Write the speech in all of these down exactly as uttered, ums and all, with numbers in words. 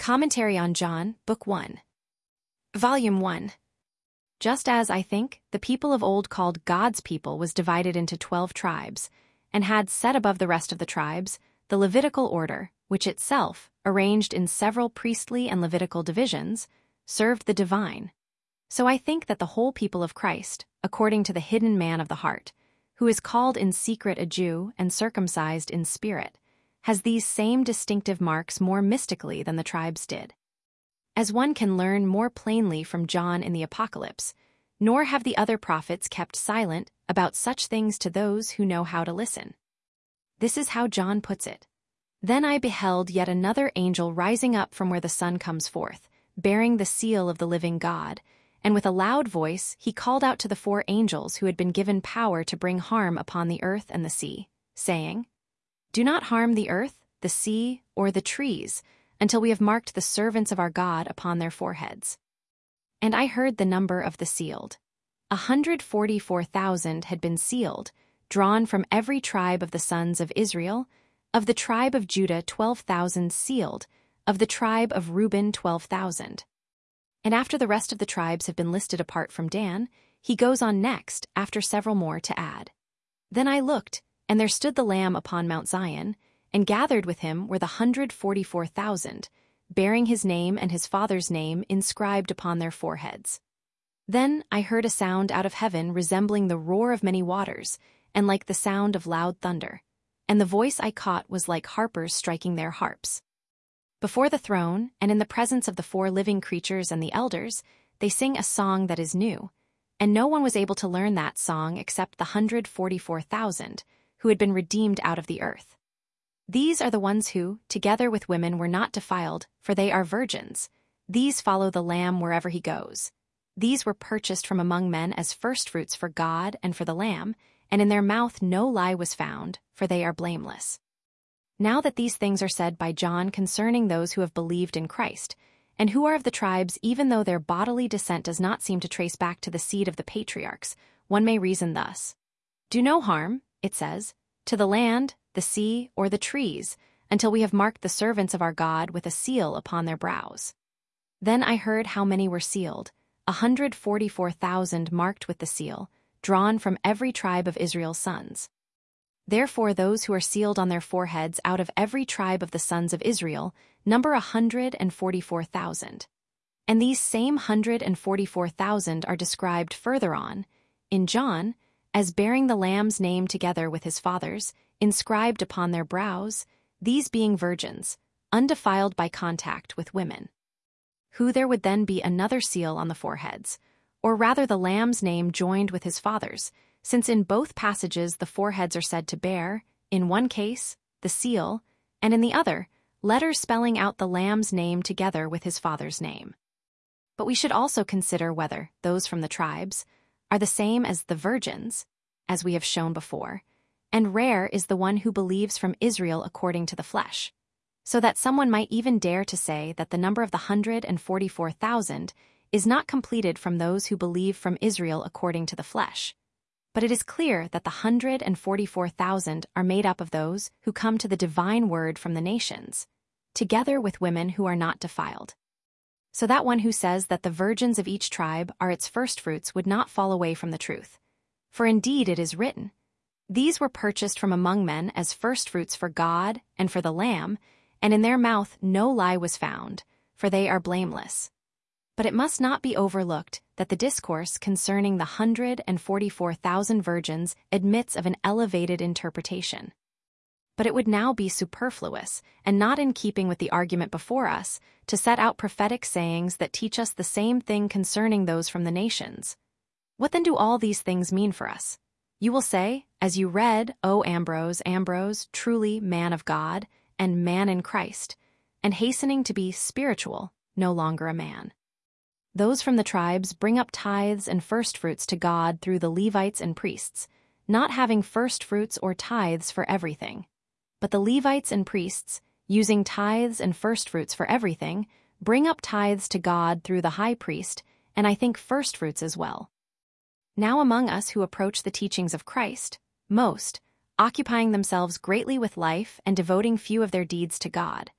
Commentary on John, Book one. Volume one. Just as, I think, the people of old called God's people was divided into twelve tribes, and had set above the rest of the tribes the Levitical order, which itself, arranged in several priestly and Levitical divisions, served the divine. So I think that the whole people of Christ, according to the hidden man of the heart, who is called in secret a Jew and circumcised in spirit, has these same distinctive marks more mystically than the tribes did. As one can learn more plainly from John in the Apocalypse, nor have the other prophets kept silent about such things to those who know how to listen. This is how John puts it. Then I beheld yet another angel rising up from where the sun comes forth, bearing the seal of the living God, and with a loud voice he called out to the four angels who had been given power to bring harm upon the earth and the sea, saying, Do not harm the earth, the sea, or the trees, until we have marked the servants of our God upon their foreheads. And I heard the number of the sealed. A hundred forty-four thousand had been sealed, drawn from every tribe of the sons of Israel, of the tribe of Judah twelve thousand sealed, of the tribe of Reuben twelve thousand. And after the rest of the tribes have been listed apart from Dan, he goes on next, after several more to add. Then I looked, and there stood the Lamb upon Mount Zion, and gathered with him were the hundred forty-four thousand, bearing his name and his father's name inscribed upon their foreheads. Then I heard a sound out of heaven resembling the roar of many waters, and like the sound of loud thunder. And the voice I caught was like harpers striking their harps. Before the throne, and in the presence of the four living creatures and the elders, they sing a song that is new, and no one was able to learn that song except the hundred forty-four thousand, who had been redeemed out of the earth. These are the ones who, together with women, were not defiled, for they are virgins. These follow the Lamb wherever he goes. These were purchased from among men as firstfruits for God and for the Lamb, and in their mouth no lie was found, for they are blameless. Now that these things are said by John concerning those who have believed in Christ, and who are of the tribes even though their bodily descent does not seem to trace back to the seed of the patriarchs, one may reason thus. Do no harm, it says, to the land, the sea, or the trees, until we have marked the servants of our God with a seal upon their brows. Then I heard how many were sealed, a hundred forty-four thousand marked with the seal, drawn from every tribe of Israel's sons. Therefore those who are sealed on their foreheads out of every tribe of the sons of Israel number a hundred and forty-four thousand. And these same hundred and forty-four thousand are described further on, in John, as bearing the Lamb's name together with his father's, inscribed upon their brows, these being virgins, undefiled by contact with women. Who there would then be another seal on the foreheads, or rather the Lamb's name joined with his father's, since in both passages the foreheads are said to bear, in one case, the seal, and in the other, letters spelling out the Lamb's name together with his father's name. But we should also consider whether those from the tribes are the same as the virgins, as we have shown before, and rare is the one who believes from Israel according to the flesh, so that someone might even dare to say that the number of the hundred and forty-four thousand is not completed from those who believe from Israel according to the flesh. But it is clear that the hundred and forty-four thousand are made up of those who come to the divine word from the nations, together with women who are not defiled. So that one who says that the virgins of each tribe are its firstfruits would not fall away from the truth. For indeed it is written, These were purchased from among men as firstfruits for God and for the Lamb, and in their mouth no lie was found, for they are blameless. But it must not be overlooked that the discourse concerning the hundred and forty-four thousand virgins admits of an elevated interpretation. But it would now be superfluous, and not in keeping with the argument before us, to set out prophetic sayings that teach us the same thing concerning those from the nations. What then do all these things mean for us? You will say, as you read, O Ambrose, Ambrose, truly man of God, and man in Christ, and hastening to be spiritual, no longer a man. Those from the tribes bring up tithes and firstfruits to God through the Levites and priests, not having firstfruits or tithes for everything. But the Levites and priests, using tithes and firstfruits for everything, bring up tithes to God through the high priest, and I think firstfruits as well. Now among us who approach the teachings of Christ, most, occupying themselves greatly with life and devoting few of their deeds to God,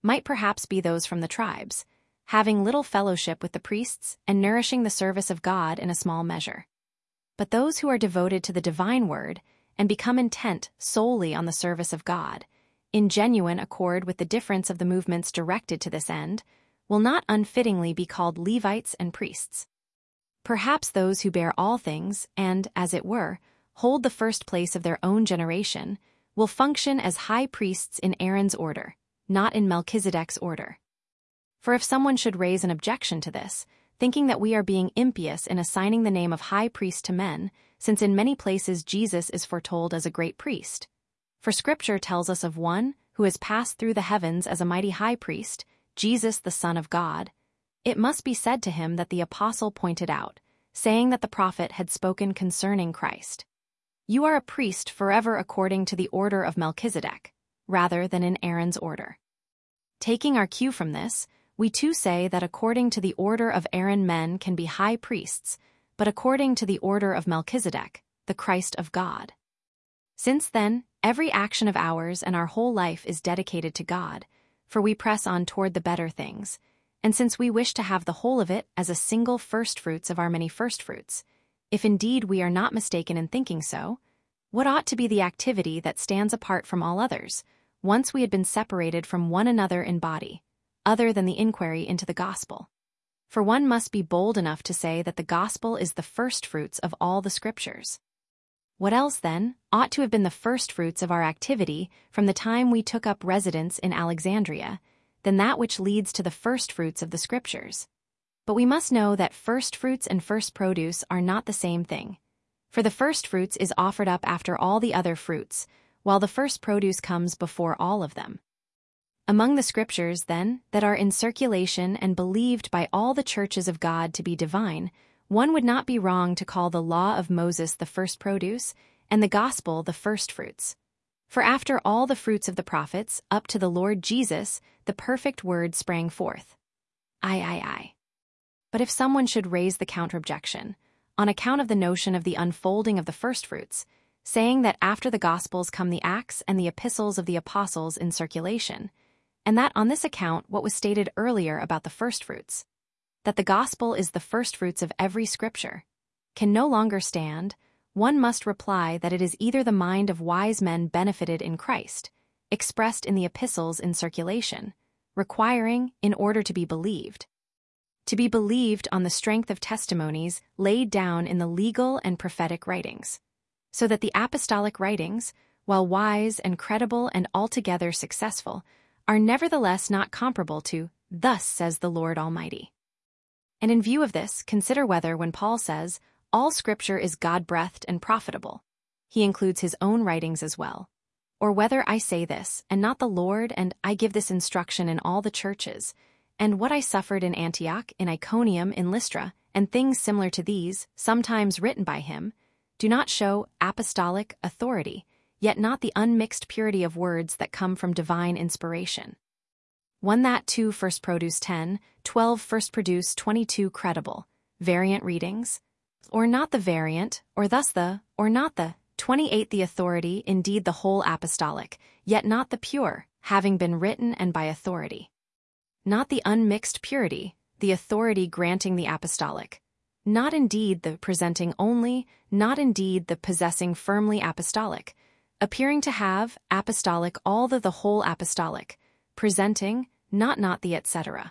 might perhaps be those from the tribes, having little fellowship with the priests and nourishing the service of God in a small measure. But those who are devoted to the divine word and become intent solely on the service of God, in genuine accord with the difference of the movements directed to this end, will not unfittingly be called Levites and priests. Perhaps those who bear all things and, as it were, hold the first place of their own generation, will function as high priests in Aaron's order, not in Melchizedek's order. For if someone should raise an objection to this, thinking that we are being impious in assigning the name of high priest to men, since in many places Jesus is foretold as a great priest. For Scripture tells us of one who has passed through the heavens as a mighty high priest, Jesus the Son of God. It must be said to him that the apostle pointed out, saying that the prophet had spoken concerning Christ. You are a priest forever according to the order of Melchizedek, rather than in Aaron's order. Taking our cue from this, we too say that according to the order of Aaron men can be high priests, but according to the order of Melchizedek, the Christ of God. Since then, every action of ours and our whole life is dedicated to God, for we press on toward the better things, and since we wish to have the whole of it as a single firstfruits of our many firstfruits, if indeed we are not mistaken in thinking so, what ought to be the activity that stands apart from all others, once we had been separated from one another in body, other than the inquiry into the gospel? For one must be bold enough to say that the gospel is the firstfruits of all the Scriptures. What else, then, ought to have been the firstfruits of our activity from the time we took up residence in Alexandria, than that which leads to the firstfruits of the Scriptures? But we must know that firstfruits and first produce are not the same thing. For the firstfruits is offered up after all the other fruits, while the first produce comes before all of them. Among the Scriptures, then, that are in circulation and believed by all the churches of God to be divine, one would not be wrong to call the law of Moses the first produce, and the gospel the firstfruits. For after all the fruits of the prophets, up to the Lord Jesus, the perfect word sprang forth. Aye, aye, aye. But if someone should raise the counter-objection, on account of the notion of the unfolding of the firstfruits, saying that after the Gospels come the Acts and the epistles of the apostles in circulation, and that on this account what was stated earlier about the firstfruits, that the Gospel is the firstfruits of every Scripture, can no longer stand, one must reply that it is either the mind of wise men benefited in Christ, expressed in the epistles in circulation, requiring, in order to be believed, to be believed on the strength of testimonies laid down in the legal and prophetic writings, so that the apostolic writings, while wise and credible and altogether successful, are nevertheless not comparable to, "Thus says the Lord Almighty." And in view of this, consider whether, when Paul says, all Scripture is God-breathed and profitable, he includes his own writings as well, or whether I say this, and not the Lord, and I give this instruction in all the churches, and what I suffered in Antioch, in Iconium, in Lystra, and things similar to these, sometimes written by him, do not show apostolic authority, yet not the unmixed purity of words that come from divine inspiration. One that two first produce ten, twelve first produce twenty-two credible, variant readings, or not the variant, or thus the, or not the, twenty-eight the authority, indeed the whole apostolic, yet not the pure, having been written and by authority. Not the unmixed purity, the authority granting the apostolic, not indeed the presenting only, not indeed the possessing firmly apostolic, appearing to have, apostolic all the the whole apostolic, presenting, not not the et cetera.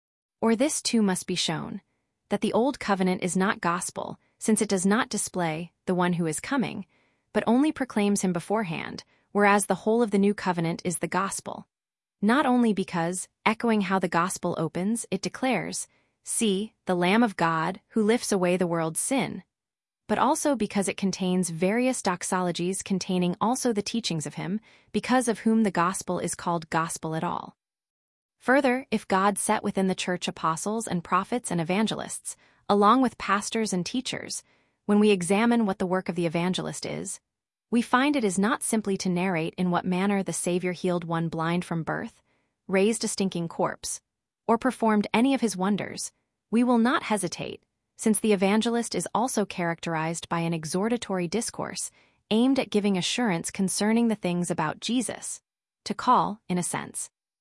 Or this too must be shown, that the old covenant is not gospel, since it does not display the one who is coming, but only proclaims him beforehand, whereas the whole of the new covenant is the gospel. Not only because, echoing how the gospel opens, it declares, "See, the Lamb of God, who lifts away the world's sin," but also because it contains various doxologies containing also the teachings of him, because of whom the gospel is called gospel at all. Further, if God set within the church apostles and prophets and evangelists, along with pastors and teachers, when we examine what the work of the evangelist is, we find it is not simply to narrate in what manner the Savior healed one blind from birth, raised a stinking corpse, or performed any of his wonders. We will not hesitate, since the evangelist is also characterized by an exhortatory discourse aimed at giving assurance concerning the things about Jesus, to call, in a sense,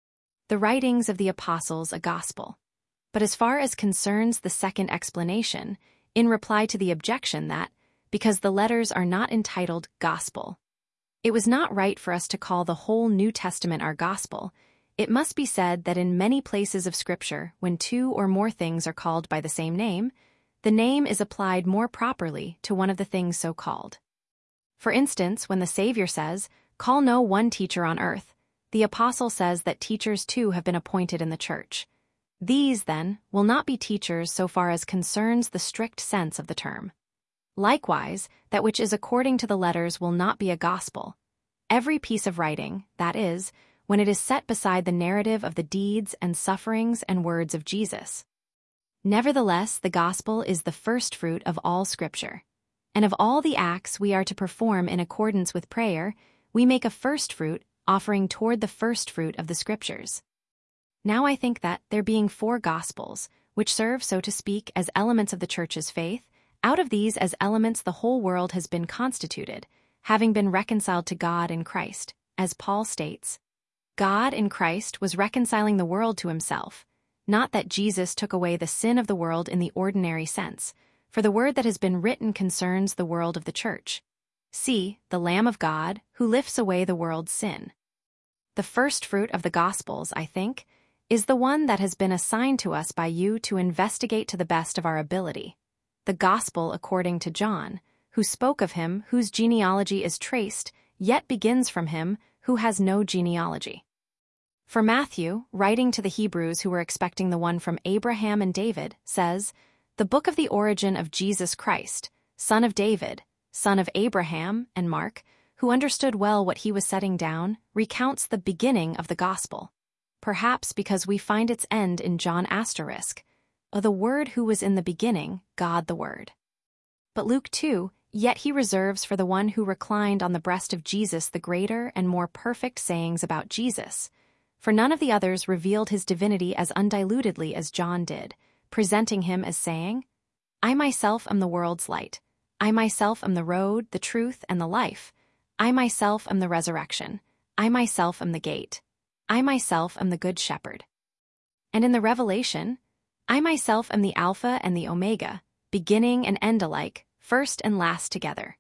the writings of the apostles a gospel. But as far as concerns the second explanation, in reply to the objection that, because the letters are not entitled gospel, it was not right for us to call the whole New Testament our gospel, it must be said that in many places of Scripture, when two or more things are called by the same name, the name is applied more properly to one of the things so called. For instance, when the Savior says, "Call no one teacher on earth," the apostle says that teachers too have been appointed in the church. These, then, will not be teachers so far as concerns the strict sense of the term. Likewise, that which is according to the letters will not be a gospel. Every piece of writing, that is, when it is set beside the narrative of the deeds and sufferings and words of Jesus. Nevertheless, the gospel is the first fruit of all Scripture. And of all the acts we are to perform in accordance with prayer, we make a first fruit offering toward the first fruit of the Scriptures. Now I think that, there being four Gospels, which serve, so to speak, as elements of the Church's faith, out of these as elements the whole world has been constituted, having been reconciled to God in Christ, as Paul states. God in Christ was reconciling the world to himself, not that Jesus took away the sin of the world in the ordinary sense, for the word that has been written concerns the world of the Church. See, the Lamb of God, who lifts away the world's sin. The first fruit of the Gospels, I think, is the one that has been assigned to us by you to investigate to the best of our ability. The Gospel according to John, who spoke of him whose genealogy is traced, yet begins from him who has no genealogy. For Matthew, writing to the Hebrews who were expecting the one from Abraham and David, says, "The book of the origin of Jesus Christ, son of David, son of Abraham," and Mark, who understood well what he was setting down, recounts the beginning of the Gospel, perhaps because we find its end in John asterisk, of the Word who was in the beginning, God the Word. But Luke too, yet he reserves for the one who reclined on the breast of Jesus the greater and more perfect sayings about Jesus, for none of the others revealed his divinity as undilutedly as John did, presenting him as saying, "I myself am the world's light. I myself am the road, the truth, and the life. I myself am the resurrection. I myself am the gate. I myself am the good shepherd." And in the Revelation, "I myself am the Alpha and the Omega, beginning and end alike, first and last together."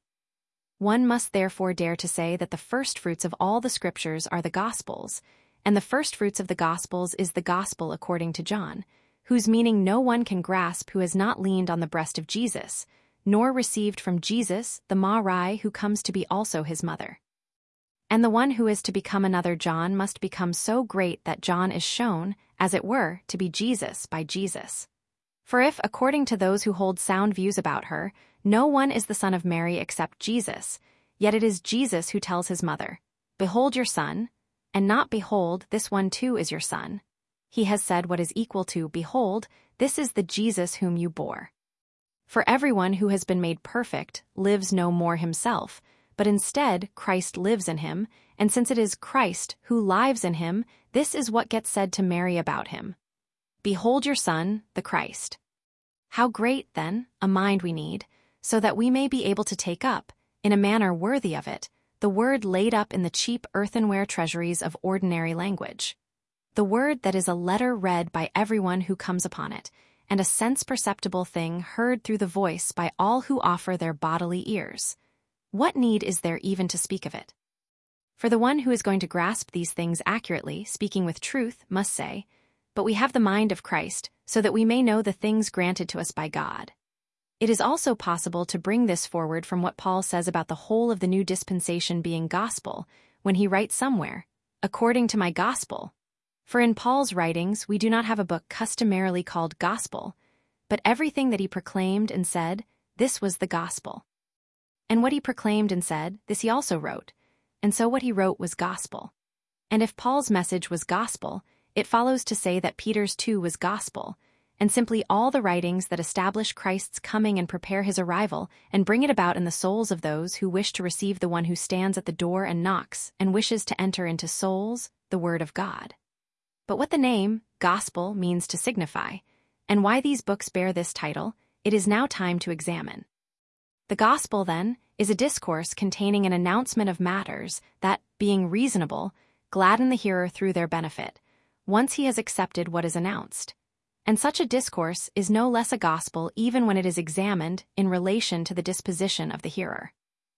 One must therefore dare to say that the firstfruits of all the Scriptures are the Gospels, and the firstfruits of the Gospels is the Gospel according to John, whose meaning no one can grasp who has not leaned on the breast of Jesus, nor received from Jesus the Marai who comes to be also his mother. And the one who is to become another John must become so great that John is shown, as it were, to be Jesus by Jesus. For if, according to those who hold sound views about her, no one is the son of Mary except Jesus, yet it is Jesus who tells his mother, "Behold your son," and not "Behold, this one too is your son." He has said what is equal to, "Behold, this is the Jesus whom you bore." For everyone who has been made perfect lives no more himself, but instead Christ lives in him, and since it is Christ who lives in him, this is what gets said to Mary about him. "Behold your son, the Christ." How great, then, a mind we need, so that we may be able to take up, in a manner worthy of it, the word laid up in the cheap earthenware treasuries of ordinary language. The word that is a letter read by everyone who comes upon it, and a sense-perceptible thing heard through the voice by all who offer their bodily ears. What need is there even to speak of it? For the one who is going to grasp these things accurately, speaking with truth, must say, "But we have the mind of Christ, so that we may know the things granted to us by God." It is also possible to bring this forward from what Paul says about the whole of the new dispensation being gospel, when he writes somewhere, "According to my gospel." For in Paul's writings we do not have a book customarily called gospel, but everything that he proclaimed and said, this was the gospel. And what he proclaimed and said, this he also wrote, and so what he wrote was gospel. And if Paul's message was gospel, it follows to say that Peter's too was gospel, and simply all the writings that establish Christ's coming and prepare his arrival and bring it about in the souls of those who wish to receive the one who stands at the door and knocks and wishes to enter into souls, the word of God. But what the name, gospel, means to signify, and why these books bear this title, it is now time to examine. The gospel, then, is a discourse containing an announcement of matters that, being reasonable, gladden the hearer through their benefit, once he has accepted what is announced. And such a discourse is no less a gospel even when it is examined in relation to the disposition of the hearer.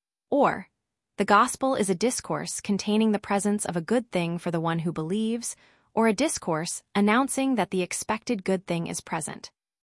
Or, the gospel is a discourse containing the presence of a good thing for the one who believes, or a discourse announcing that the expected good thing is present.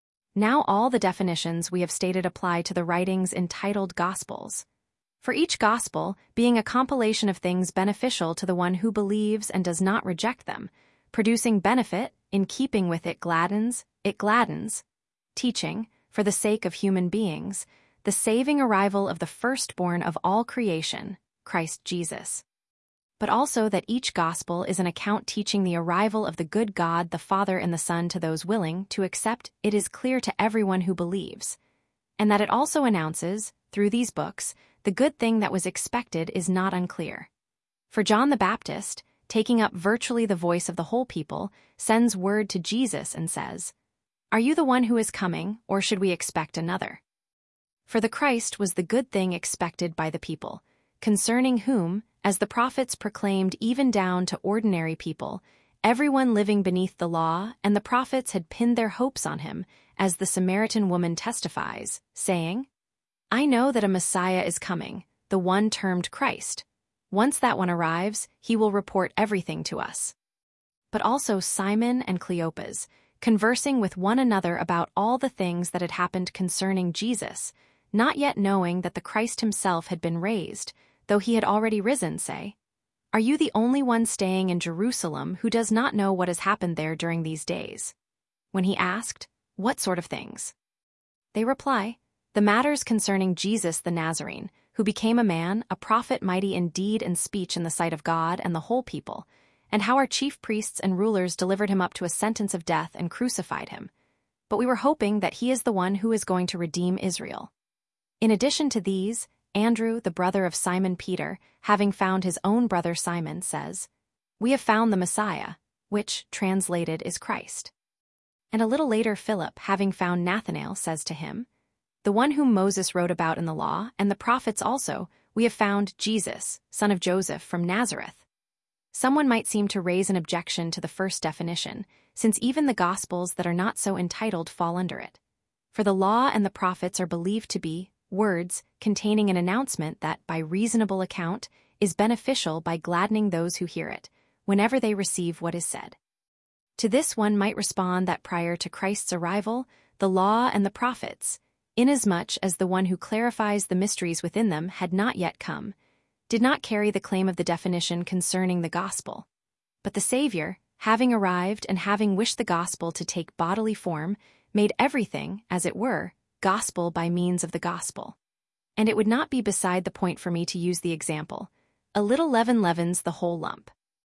Now all the definitions we have stated apply to the writings entitled Gospels. For each gospel being a compilation of things beneficial to the one who believes and does not reject them, producing benefit in keeping with it gladdens, it gladdens, teaching, for the sake of human beings, the saving arrival of the firstborn of all creation, Christ Jesus. But also that each gospel is an account teaching the arrival of the good God the Father and the Son to those willing to accept it is clear to everyone who believes, and that it also announces, through these books, the good thing that was expected is not unclear. For John the Baptist, taking up virtually the voice of the whole people, sends word to Jesus and says, "Are you the one who is coming, or should we expect another?" For the Christ was the good thing expected by the people, concerning whom, as the prophets proclaimed even down to ordinary people, everyone living beneath the law and the prophets had pinned their hopes on him, as the Samaritan woman testifies, saying, "I know that a Messiah is coming, the one termed Christ. Once that one arrives, he will report everything to us." But also Simon and Cleopas, conversing with one another about all the things that had happened concerning Jesus, not yet knowing that the Christ himself had been raised, though he had already risen, say, "Are you the only one staying in Jerusalem who does not know what has happened there during these days?" When he asked, "What sort of things?" they reply, "The matters concerning Jesus the Nazarene, who became a man, a prophet mighty in deed and speech in the sight of God and the whole people, and how our chief priests and rulers delivered him up to a sentence of death and crucified him. But we were hoping that he is the one who is going to redeem Israel." In addition to these, Andrew, the brother of Simon Peter, having found his own brother Simon, says, "We have found the Messiah," which, translated, is Christ. And a little later Philip, having found Nathanael, says to him, "The one whom Moses wrote about in the law, and the prophets also, we have found Jesus, son of Joseph, from Nazareth." Someone might seem to raise an objection to the first definition, since even the Gospels that are not so entitled fall under it. For the law and the prophets are believed to be words containing an announcement that, by reasonable account, is beneficial by gladdening those who hear it, whenever they receive what is said. To this one might respond that prior to Christ's arrival, the law and the prophets, inasmuch as the one who clarifies the mysteries within them had not yet come, did not carry the claim of the definition concerning the gospel. But the Savior, having arrived and having wished the gospel to take bodily form, made everything, as it were, gospel by means of the gospel. And it would not be beside the point for me to use the example, "A little leaven leavens the whole lump."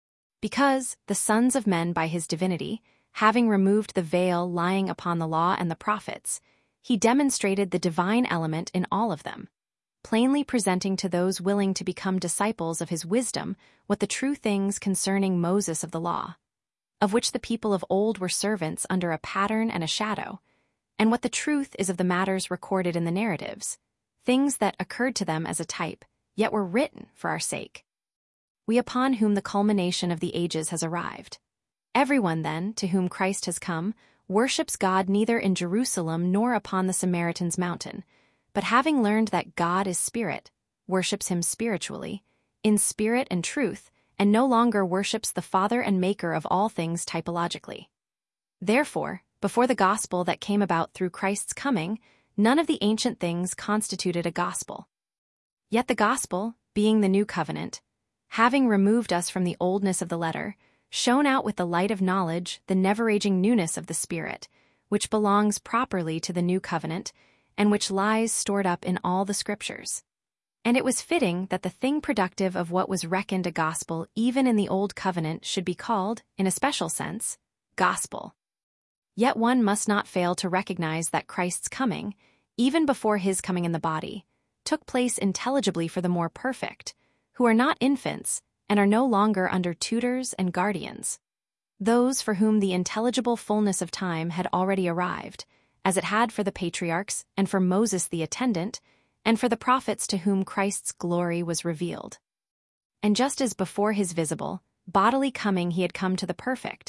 Because the sons of men by his divinity, having removed the veil lying upon the law and the prophets, he demonstrated the divine element in all of them, plainly presenting to those willing to become disciples of his wisdom what the true things concerning Moses of the law, of which the people of old were servants under a pattern and a shadow, and what the truth is of the matters recorded in the narratives, things that occurred to them as a type, yet were written for our sake. We upon whom the culmination of the ages has arrived. Everyone, then, to whom Christ has come, worships God neither in Jerusalem nor upon the Samaritan's mountain, but having learned that God is spirit, worships him spiritually, in spirit and truth, and no longer worships the Father and Maker of all things typologically. Therefore, before the gospel that came about through Christ's coming, none of the ancient things constituted a gospel. Yet the gospel, being the new covenant, having removed us from the oldness of the letter, shone out with the light of knowledge the never-aging newness of the Spirit, which belongs properly to the new covenant, and which lies stored up in all the Scriptures. And it was fitting that the thing productive of what was reckoned a gospel even in the old covenant should be called, in a special sense, gospel. Yet one must not fail to recognize that Christ's coming, even before his coming in the body, took place intelligibly for the more perfect, who are not infants and are no longer under tutors and guardians, those for whom the intelligible fullness of time had already arrived, as it had for the patriarchs and for Moses the attendant, and for the prophets to whom Christ's glory was revealed. And just as before his visible, bodily coming he had come to the perfect,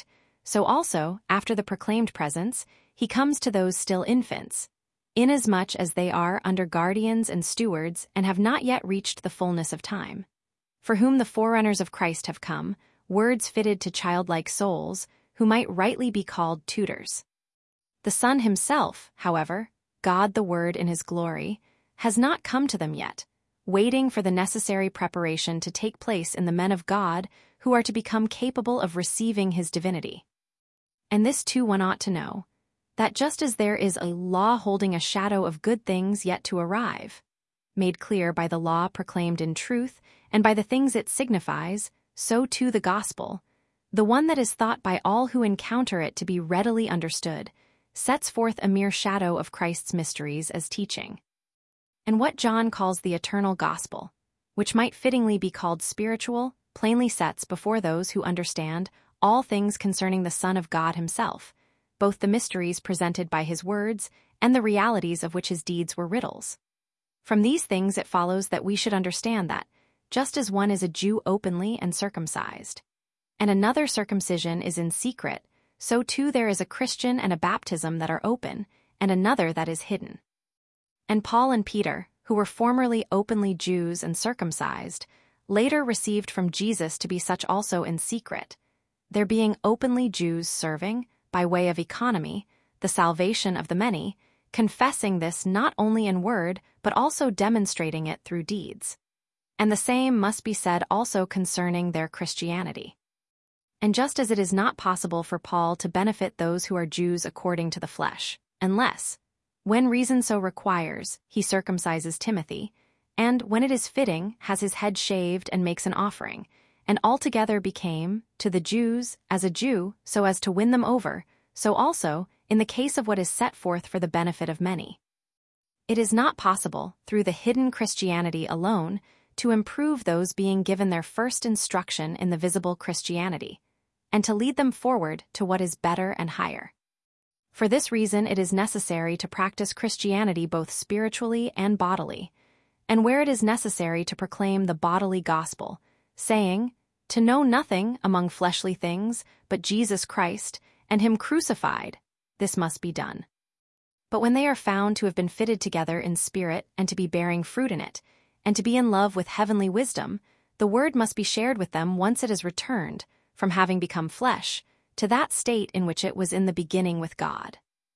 so also, after the proclaimed presence, he comes to those still infants, inasmuch as they are under guardians and stewards and have not yet reached the fullness of time, for whom the forerunners of Christ have come, words fitted to childlike souls, who might rightly be called tutors. The Son himself, however, God the Word in his glory, has not come to them yet, waiting for the necessary preparation to take place in the men of God who are to become capable of receiving his divinity. And this too one ought to know, that just as there is a law holding a shadow of good things yet to arrive, made clear by the law proclaimed in truth and by the things it signifies, so too the gospel, the one that is thought by all who encounter it to be readily understood, sets forth a mere shadow of Christ's mysteries as teaching. And what John calls the eternal gospel, which might fittingly be called spiritual, plainly sets before those who understand all things concerning the Son of God himself, both the mysteries presented by his words and the realities of which his deeds were riddles. From these things it follows that we should understand that, just as one is a Jew openly and circumcised, and another circumcision is in secret, so too there is a Christian and a baptism that are open, and another that is hidden. And Paul and Peter, who were formerly openly Jews and circumcised, later received from Jesus to be such also in secret, there being openly Jews serving, by way of economy, the salvation of the many, confessing this not only in word but also demonstrating it through deeds. And the same must be said also concerning their Christianity. And just as it is not possible for Paul to benefit those who are Jews according to the flesh, unless, when reason so requires, he circumcises Timothy, and when it is fitting, has his head shaved and makes an offering, and altogether became, to the Jews, as a Jew, so as to win them over, so also, in the case of what is set forth for the benefit of many. It is not possible, through the hidden Christianity alone, to improve those being given their first instruction in the visible Christianity, and to lead them forward to what is better and higher. For this reason it is necessary to practice Christianity both spiritually and bodily, and where it is necessary to proclaim the bodily gospel, saying, to know nothing among fleshly things but Jesus Christ, and him crucified, this must be done. But when they are found to have been fitted together in spirit and to be bearing fruit in it, and to be in love with heavenly wisdom, the word must be shared with them once it is returned, from having become flesh, to that state in which it was in the beginning with God.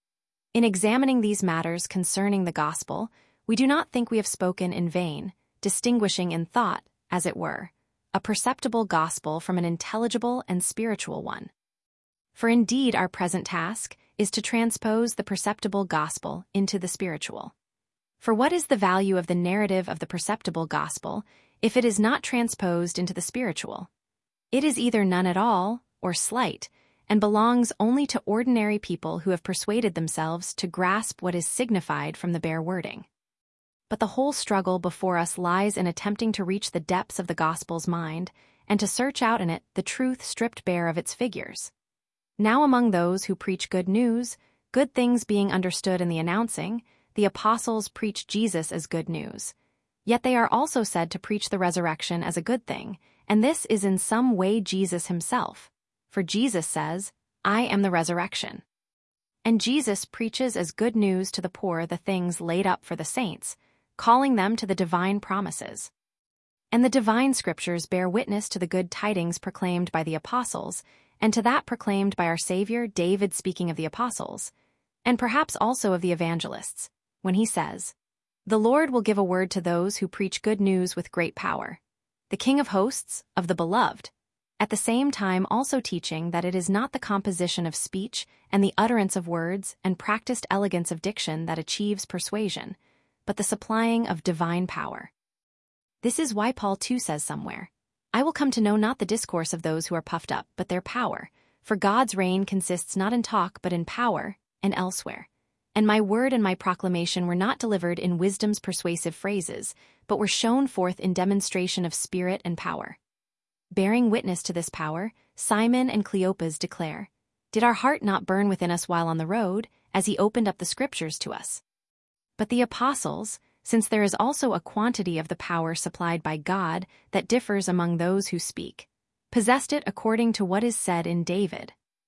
In examining these matters concerning the gospel, we do not think we have spoken in vain, distinguishing in thought, as it were, a perceptible gospel from an intelligible and spiritual one. For indeed our present task is to transpose the perceptible gospel into the spiritual. For what is the value of the narrative of the perceptible gospel if it is not transposed into the spiritual? It is either none at all, or slight, and belongs only to ordinary people who have persuaded themselves to grasp what is signified from the bare wording. But the whole struggle before us lies in attempting to reach the depths of the gospel's mind, and to search out in it the truth stripped bare of its figures. Now among those who preach good news, good things being understood in the announcing, the apostles preach Jesus as good news. Yet they are also said to preach the resurrection as a good thing, and this is in some way Jesus himself. For Jesus says, I am the resurrection. And Jesus preaches as good news to the poor the things laid up for the saints, calling them to the divine promises. And the divine scriptures bear witness to the good tidings proclaimed by the apostles, and to that proclaimed by our Savior David speaking of the apostles, and perhaps also of the evangelists, when he says, The Lord will give a word to those who preach good news with great power, the King of hosts, of the beloved, at the same time also teaching that it is not the composition of speech and the utterance of words and practiced elegance of diction that achieves persuasion, but the supplying of divine power. This is why Paul too says somewhere, I will come to know not the discourse of those who are puffed up, but their power, for God's reign consists not in talk but in power, and elsewhere. And my word and my proclamation were not delivered in wisdom's persuasive phrases, but were shown forth in demonstration of spirit and power. Bearing witness to this power, Simon and Cleopas declare, Did our heart not burn within us while on the road, as he opened up the scriptures to us? But the apostles, since there is also a quantity of the power supplied by God that differs among those who speak, possessed it according to what is said in David.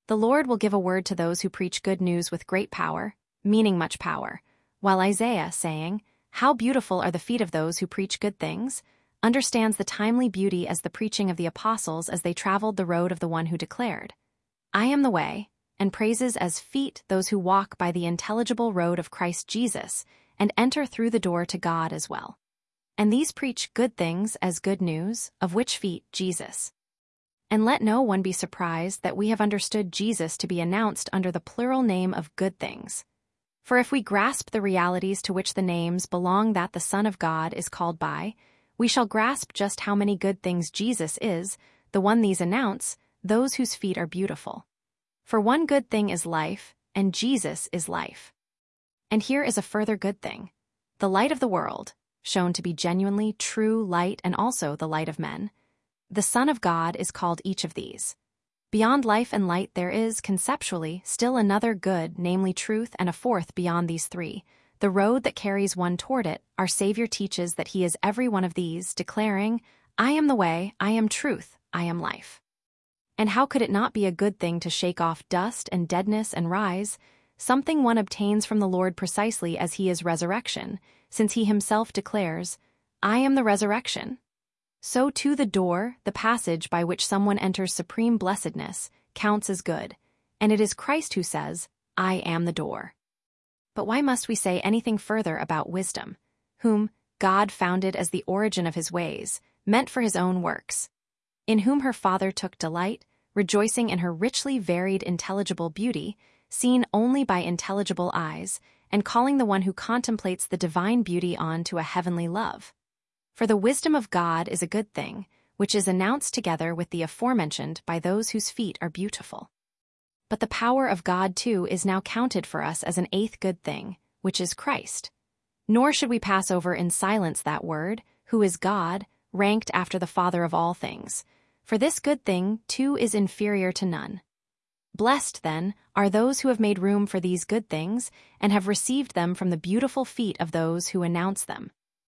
The Lord will give a word to those who preach good news with great power, meaning much power, while Isaiah, saying, "How beautiful are the feet of those who preach good things," understands the timely beauty as the preaching of the apostles as they traveled the road of the one who declared, "I am the way," and praises as feet those who walk by the intelligible road of Christ Jesus and enter through the door to God as well. And these preach good things as good news, of which feet Jesus. And let no one be surprised that we have understood Jesus to be announced under the plural name of good things. For if we grasp the realities to which the names belong that the Son of God is called by, we shall grasp just how many good things Jesus is, the one these announce, those whose feet are beautiful. For one good thing is life, and Jesus is life. And here is a further good thing. The light of the world, shown to be genuinely true light and also the light of men. The Son of God is called each of these. Beyond life and light there is, conceptually, still another good, namely truth, and a fourth beyond these three. The road that carries one toward it, our Savior teaches that he is every one of these, declaring, "I am the way, I am truth, I am life." And how could it not be a good thing to shake off dust and deadness and rise, something one obtains from the Lord precisely as he is resurrection, since he himself declares, "I am the resurrection." So too the door, the passage by which someone enters supreme blessedness, counts as good, and it is Christ who says, "I am the door." But why must we say anything further about wisdom, whom God founded as the origin of his ways, meant for his own works, in whom her Father took delight, rejoicing in her richly varied intelligible beauty, seen only by intelligible eyes, and calling the one who contemplates the divine beauty on to a heavenly love? For the wisdom of God is a good thing, which is announced together with the aforementioned by those whose feet are beautiful. But the power of God too is now counted for us as an eighth good thing, which is Christ. Nor should we pass over in silence that word, who is God, ranked after the Father of all things, for this good thing too is inferior to none. Blessed, then, are those who have made room for these good things and have received them from the beautiful feet of those who announce them.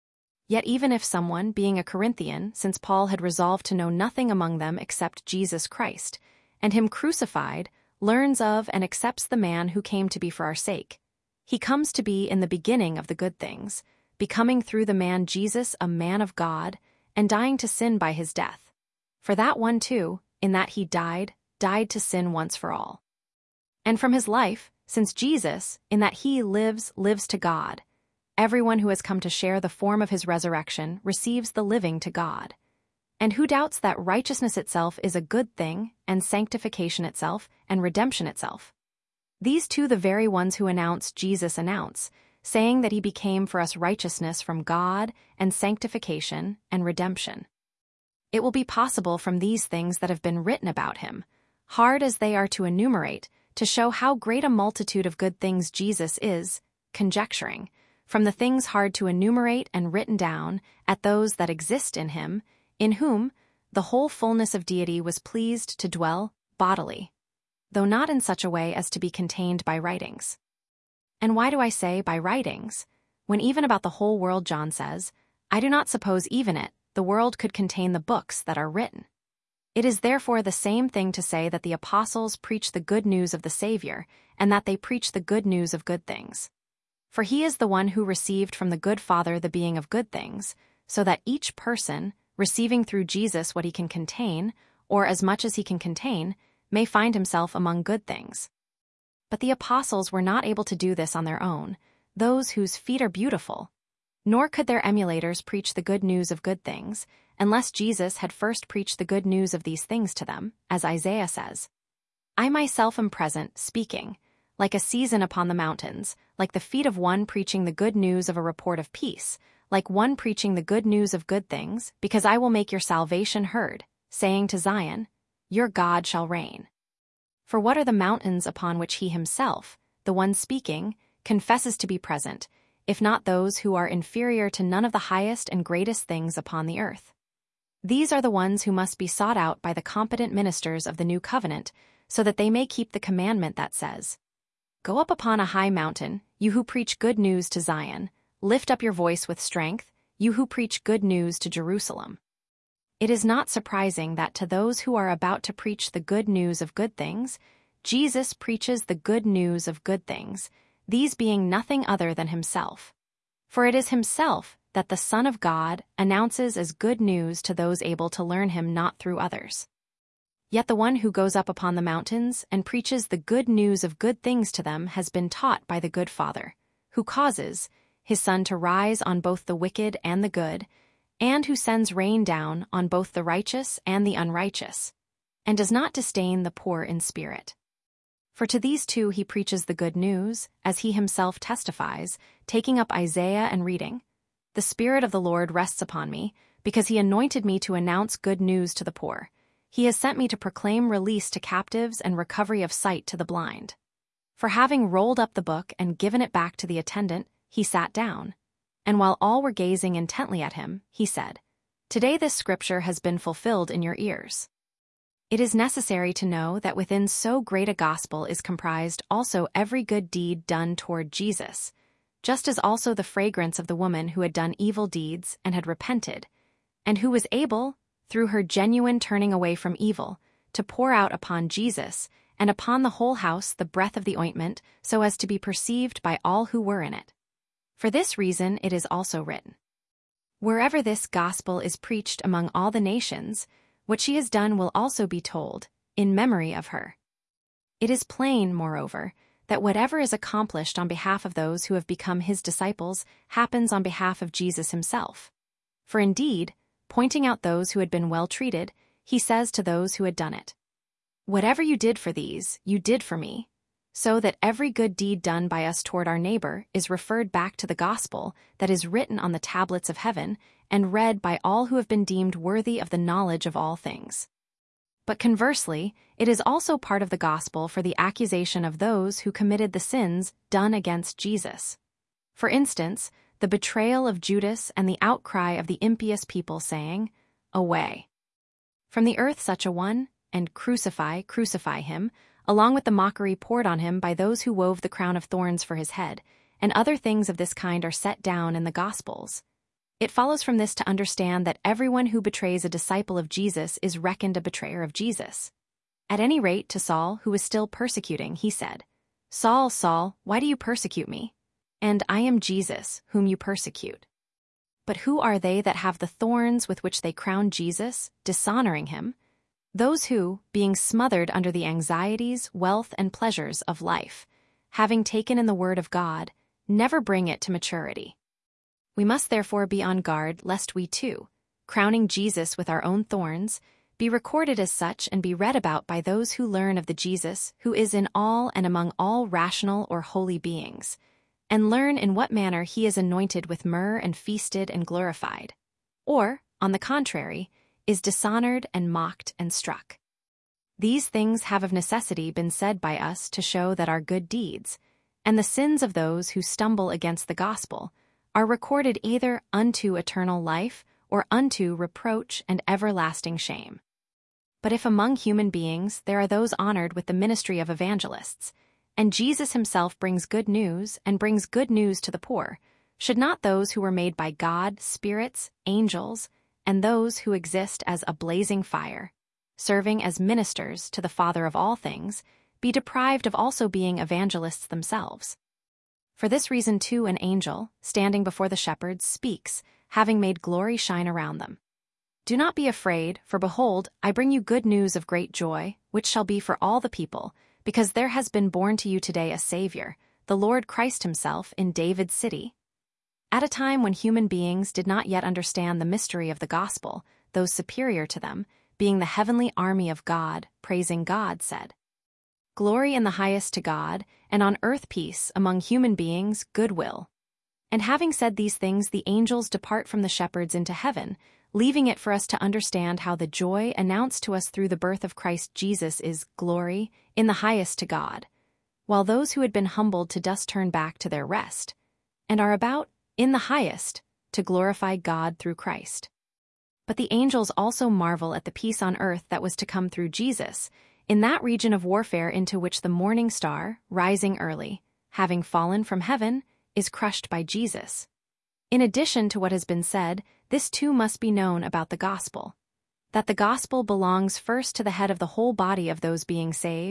Yet even if someone, being a Corinthian, since Paul had resolved to know nothing among them except Jesus Christ, and him crucified, learns of and accepts the man who came to be for our sake, he comes to be in the beginning of the good things, becoming through the man Jesus a man of God, and dying to sin by his death. For that one too, in that he died, died to sin once for all. And from his life, since Jesus, in that he lives, lives to God, everyone who has come to share the form of his resurrection receives the living to God. And who doubts that righteousness itself is a good thing, and sanctification itself, and redemption itself? These two the very ones who announce Jesus announce, saying that he became for us righteousness from God, and sanctification, and redemption. It will be possible from these things that have been written about him, hard as they are to enumerate, to show how great a multitude of good things Jesus is, conjecturing, from the things hard to enumerate and written down, at those that exist in him, in whom the whole fullness of deity was pleased to dwell bodily, though not in such a way as to be contained by writings. And why do I say by writings, when even about the whole world John says, "I do not suppose even it, the world could contain the books that are written"? It is therefore the same thing to say that the apostles preach the good news of the Savior, and that they preach the good news of good things. For he is the one who received from the good Father the being of good things, so that each person, receiving through Jesus what he can contain, or as much as he can contain, may find himself among good things. But the apostles were not able to do this on their own, those whose feet are beautiful, nor could their emulators preach the good news of good things, unless Jesus had first preached the good news of these things to them, as Isaiah says, "I myself am present, speaking, like a season upon the mountains, like the feet of one preaching the good news of a report of peace, like one preaching the good news of good things, because I will make your salvation heard, saying to Zion, your God shall reign." For what are the mountains upon which he himself, the one speaking, confesses to be present, if not those who are inferior to none of the highest and greatest things upon the earth? These are the ones who must be sought out by the competent ministers of the new covenant, so that they may keep the commandment that says, "Go up upon a high mountain, you who preach good news to Zion, lift up your voice with strength, you who preach good news to Jerusalem." It is not surprising that to those who are about to preach the good news of good things, Jesus preaches the good news of good things, these being nothing other than himself. For it is himself that the Son of God announces as good news to those able to learn him not through others. Yet the one who goes up upon the mountains and preaches the good news of good things to them has been taught by the good Father, who causes his sun to rise on both the wicked and the good, and who sends rain down on both the righteous and the unrighteous, and does not disdain the poor in spirit. For to these two he preaches the good news, as he himself testifies, taking up Isaiah and reading, "The Spirit of the Lord rests upon me, because he anointed me to announce good news to the poor. He has sent me to proclaim release to captives and recovery of sight to the blind." For having rolled up the book and given it back to the attendant, he sat down. And while all were gazing intently at him, he said, "Today this scripture has been fulfilled in your ears." It is necessary to know that within so great a gospel is comprised also every good deed done toward Jesus, just as also the fragrance of the woman who had done evil deeds and had repented, and who was able, through her genuine turning away from evil, to pour out upon Jesus and upon the whole house the breath of the ointment, so as to be perceived by all who were in it. For this reason it is also written, "Wherever this gospel is preached among all the nations, what she has done will also be told, in memory of her." It is plain, moreover, that whatever is accomplished on behalf of those who have become his disciples happens on behalf of Jesus himself. For indeed, pointing out those who had been well treated, he says to those who had done it, "Whatever you did for these, you did for me," so that every good deed done by us toward our neighbor is referred back to the gospel that is written on the tablets of heaven and read by all who have been deemed worthy of the knowledge of all things. But conversely, it is also part of the gospel for the accusation of those who committed the sins done against Jesus. For instance, the betrayal of Judas and the outcry of the impious people saying, "Away from the earth such a one, and crucify, crucify him," along with the mockery poured on him by those who wove the crown of thorns for his head, and other things of this kind are set down in the Gospels. It follows from this to understand that everyone who betrays a disciple of Jesus is reckoned a betrayer of Jesus. At any rate, to Saul, who was still persecuting, he said, "Saul, Saul, why do you persecute me? And I am Jesus, whom you persecute." But who are they that have the thorns with which they crown Jesus, dishonoring him? Those who, being smothered under the anxieties, wealth, and pleasures of life, having taken in the word of God, never bring it to maturity. We must therefore be on guard lest we too, crowning Jesus with our own thorns, be recorded as such and be read about by those who learn of the Jesus who is in all and among all rational or holy beings, and learn in what manner he is anointed with myrrh and feasted and glorified, or, on the contrary, is dishonored and mocked and struck. These things have of necessity been said by us to show that our good deeds, and the sins of those who stumble against the gospel, are recorded either unto eternal life or unto reproach and everlasting shame. But if among human beings there are those honored with the ministry of evangelists, and Jesus himself brings good news and brings good news to the poor, should not those who were made by God, spirits, angels, and those who exist as a blazing fire, serving as ministers to the Father of all things, be deprived of also being evangelists themselves? For this reason too an angel, standing before the shepherds, speaks, having made glory shine around them. "Do not be afraid, for behold, I bring you good news of great joy, which shall be for all the people, because there has been born to you today a Savior, the Lord Christ himself, in David's city." At a time when human beings did not yet understand the mystery of the gospel, those superior to them, being the heavenly army of God, praising God, said, "Glory in the highest to God, and on earth peace among human beings, goodwill." And having said these things, the angels depart from the shepherds into heaven, leaving it for us to understand how the joy announced to us through the birth of Christ Jesus is glory in the highest to God, while those who had been humbled to dust turn back to their rest, and are about, in the highest, to glorify God through Christ. But the angels also marvel at the peace on earth that was to come through Jesus, in that region of warfare into which the morning star, rising early, having fallen from heaven, is crushed by Jesus. In addition to what has been said, this too must be known about the gospel, that the gospel belongs first to the head of the whole body of those being saved,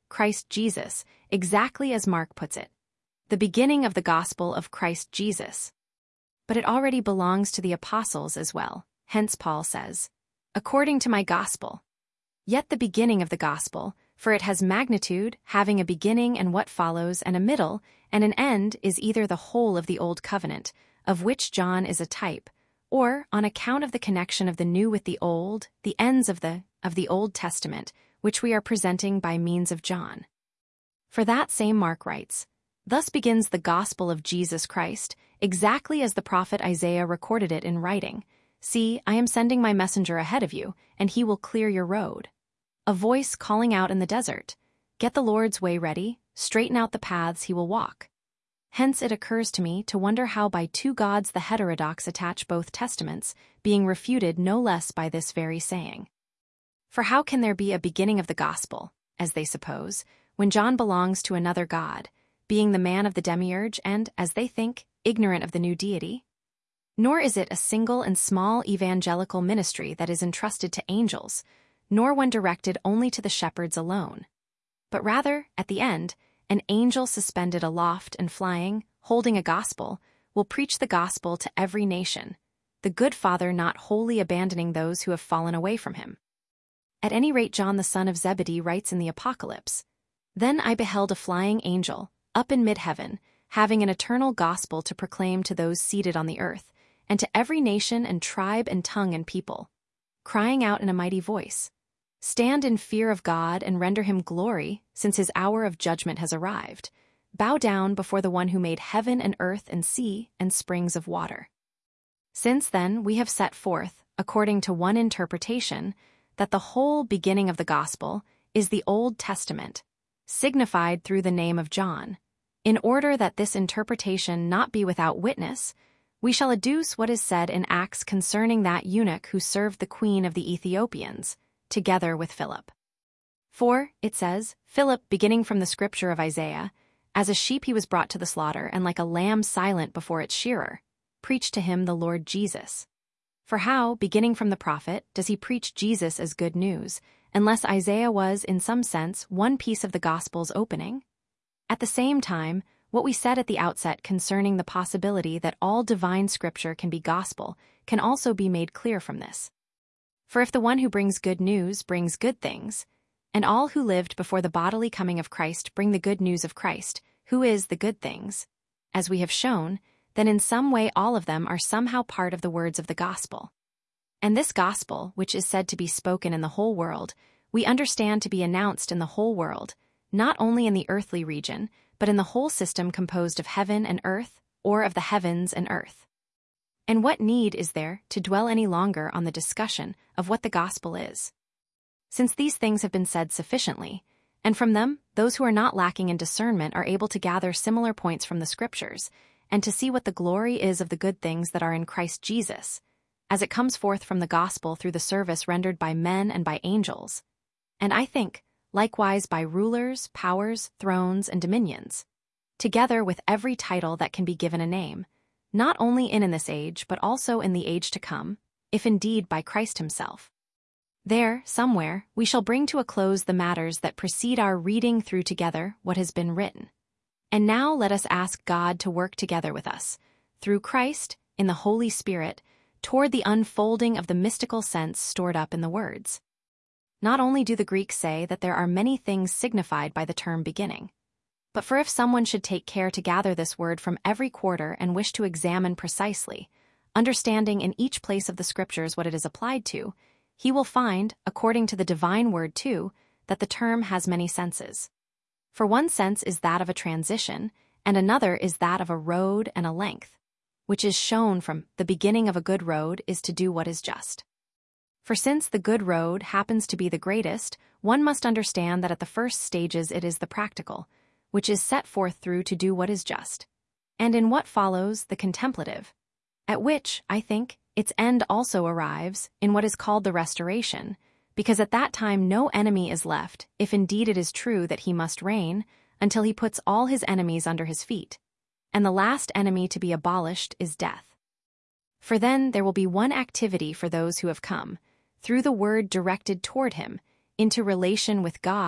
Christ Jesus, exactly as Mark puts it. The beginning of the gospel of Christ Jesus. But it already belongs to the apostles as well, hence Paul says, according to my gospel. Yet the beginning of the gospel, for it has magnitude, having a beginning and what follows, and a middle, and an end, is either the whole of the old covenant, of which John is a type, or, on account of the connection of the new with the old, the ends of the, of the Old Testament, which we are presenting by means of John. For that same Mark writes, thus begins the gospel of Jesus Christ, exactly as the prophet Isaiah recorded it in writing, see, I am sending my messenger ahead of you, and he will clear your road. A voice calling out in the desert, get the Lord's way ready, straighten out the paths he will walk. Hence it occurs to me to wonder how by two gods the heterodox attach both testaments, being refuted no less by this very saying. For how can there be a beginning of the gospel, as they suppose, when John belongs to another god, being the man of the demiurge and, as they think, ignorant of the new deity? Nor is it a single and small evangelical ministry that is entrusted to angels, nor one directed only to the shepherds alone. But rather, at the end, an angel suspended aloft and flying, holding a gospel, will preach the gospel to every nation, the good Father not wholly abandoning those who have fallen away from him. At any rate, John the son of Zebedee writes in the Apocalypse, then I beheld a flying angel, up in mid-heaven, having an eternal gospel to proclaim to those seated on the earth, and to every nation and tribe and tongue and people, crying out in a mighty voice, stand in fear of God and render him glory, since his hour of judgment has arrived. Bow down before the one who made heaven and earth and sea and springs of water. Since then we have set forth, according to one interpretation, that the whole beginning of the gospel is the Old Testament, signified through the name of John. In order that this interpretation not be without witness, we shall adduce what is said in Acts concerning that eunuch who served the queen of the Ethiopians, together with Philip. For, it says, Philip, beginning from the scripture of Isaiah, as a sheep he was brought to the slaughter, and like a lamb silent before its shearer, preached to him the Lord Jesus. For how, beginning from the prophet, does he preach Jesus as good news, unless Isaiah was, in some sense, one piece of the gospel's opening? At the same time, what we said at the outset concerning the possibility that all divine scripture can be gospel can also be made clear from this. For if the one who brings good news brings good things, and all who lived before the bodily coming of Christ bring the good news of Christ, who is the good things, as we have shown, then in some way all of them are somehow part of the words of the gospel. And this gospel, which is said to be spoken in the whole world, we understand to be announced in the whole world, not only in the earthly region, but in the whole system composed of heaven and earth, or of the heavens and earth. And what need is there to dwell any longer on the discussion of what the gospel is? Since these things have been said sufficiently, and from them those who are not lacking in discernment are able to gather similar points from the scriptures, and to see what the glory is of the good things that are in Christ Jesus, as it comes forth from the gospel through the service rendered by men and by angels, and I think, likewise by rulers, powers, thrones, and dominions, together with every title that can be given a name, not only in, in this age, but also in the age to come, if indeed by Christ himself. There, somewhere, we shall bring to a close the matters that precede our reading through together what has been written. And now let us ask God to work together with us, through Christ, in the Holy Spirit, toward the unfolding of the mystical sense stored up in the words. Not only do the Greeks say that there are many things signified by the term beginning, but for if someone should take care to gather this word from every quarter and wish to examine precisely, understanding in each place of the scriptures what it is applied to, he will find, according to the divine word too, that the term has many senses. For one sense is that of a transition, and another is that of a road and a length, which is shown from the beginning of a good road is to do what is just. For since the good road happens to be the greatest, one must understand that at the first stages it is the practical, which is set forth through to do what is just, and in what follows the contemplative, at which, I think, its end also arrives in what is called the restoration, because at that time no enemy is left, if indeed it is true that he must reign, until he puts all his enemies under his feet, and the last enemy to be abolished is death. For then there will be one activity for those who have come, through the word directed toward him, into relation with God,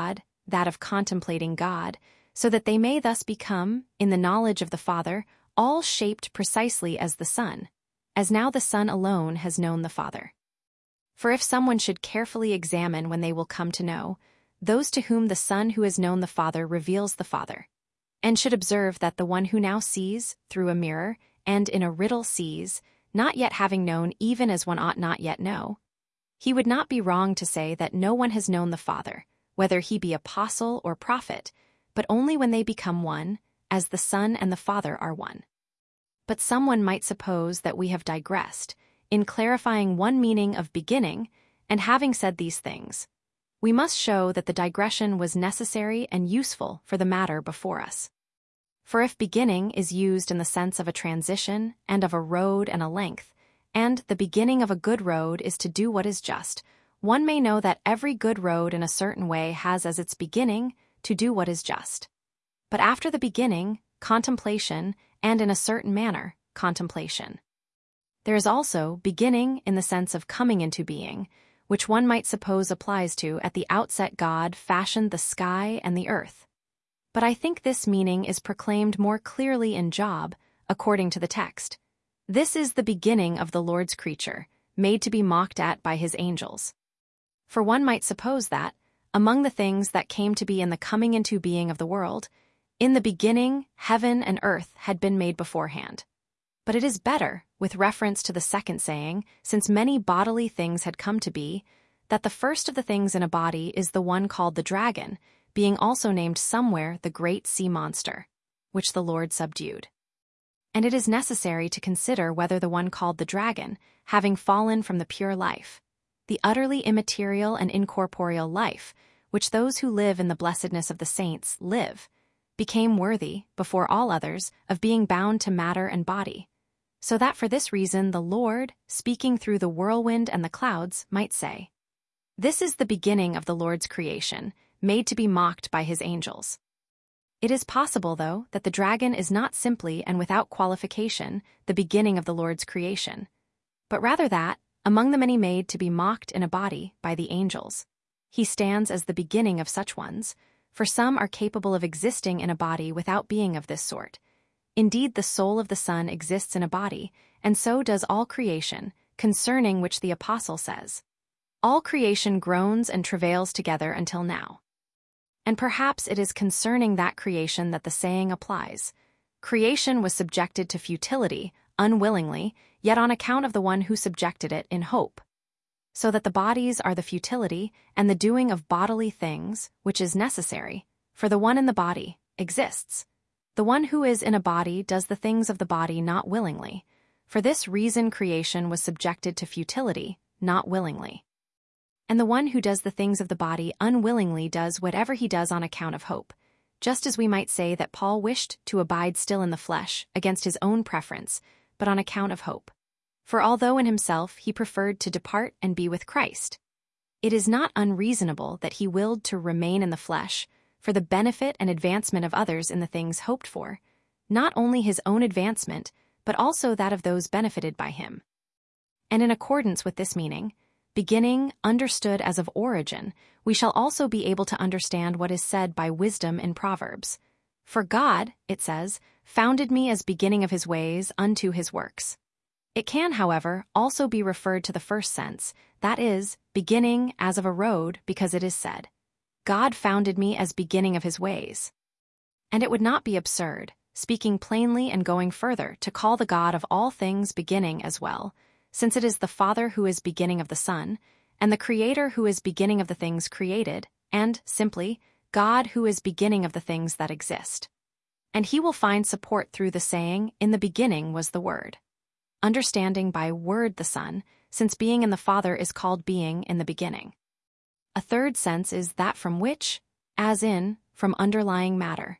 that of contemplating God, so that they may thus become, in the knowledge of the Father, all shaped precisely as the Son, as now the Son alone has known the Father. For if someone should carefully examine when they will come to know, those to whom the Son who has known the Father reveals the Father, and should observe that the one who now sees, through a mirror, and in a riddle sees, not yet having known even as one ought not yet know, he would not be wrong to say that no one has known the Father, whether he be apostle or prophet, but only when they become one, as the Son and the Father are one. But someone might suppose that we have digressed, in clarifying one meaning of beginning, and having said these things, we must show that the digression was necessary and useful for the matter before us. For if beginning is used in the sense of a transition and of a road and a length, and the beginning of a good road is to do what is just, one may know that every good road in a certain way has as its beginning to do what is just. But after the beginning, contemplation, and in a certain manner, contemplation. There is also beginning in the sense of coming into being, which one might suppose applies to at the outset God fashioned the sky and the earth. But I think this meaning is proclaimed more clearly in Job, according to the text. This is the beginning of the Lord's creature, made to be mocked at by his angels. For one might suppose that, among the things that came to be in the coming into being of the world, in the beginning heaven and earth had been made beforehand. But it is better, with reference to the second saying, since many bodily things had come to be, that the first of the things in a body is the one called the dragon, being also named somewhere the great sea monster, which the Lord subdued. And it is necessary to consider whether the one called the dragon, having fallen from the pure life, the utterly immaterial and incorporeal life, which those who live in the blessedness of the saints live, became worthy, before all others, of being bound to matter and body, so that for this reason the Lord, speaking through the whirlwind and the clouds, might say, "This is the beginning of the Lord's creation, made to be mocked by his angels." It is possible, though, that the dragon is not simply and without qualification the beginning of the Lord's creation, but rather that, among the many made to be mocked in a body by the angels, he stands as the beginning of such ones, for some are capable of existing in a body without being of this sort. Indeed, the soul of the Son exists in a body, and so does all creation, concerning which the Apostle says, "All creation groans and travails together until now." And perhaps it is concerning that creation that the saying applies. Creation was subjected to futility, unwillingly, yet on account of the one who subjected it in hope. So that the bodies are the futility and the doing of bodily things, which is necessary, for the one in the body exists. The one who is in a body does the things of the body not willingly. For this reason creation was subjected to futility, not willingly. And the one who does the things of the body unwillingly does whatever he does on account of hope, just as we might say that Paul wished to abide still in the flesh against his own preference, but on account of hope. For although in himself he preferred to depart and be with Christ, it is not unreasonable that he willed to remain in the flesh, for the benefit and advancement of others in the things hoped for, not only his own advancement, but also that of those benefited by him. And in accordance with this meaning, beginning understood as of origin, we shall also be able to understand what is said by wisdom in Proverbs. For God, it says, founded me as beginning of his ways unto his works. It can, however, also be referred to the first sense, that is, beginning as of a road, because it is said, God founded me as beginning of his ways. And it would not be absurd, speaking plainly and going further, to call the God of all things beginning as well, since it is the Father who is beginning of the Son, and the Creator who is beginning of the things created, and, simply, God who is beginning of the things that exist. And he will find support through the saying, in the beginning was the Word. Understanding by Word the Son, since being in the Father is called being in the beginning. A third sense is that from which, as in, from underlying matter.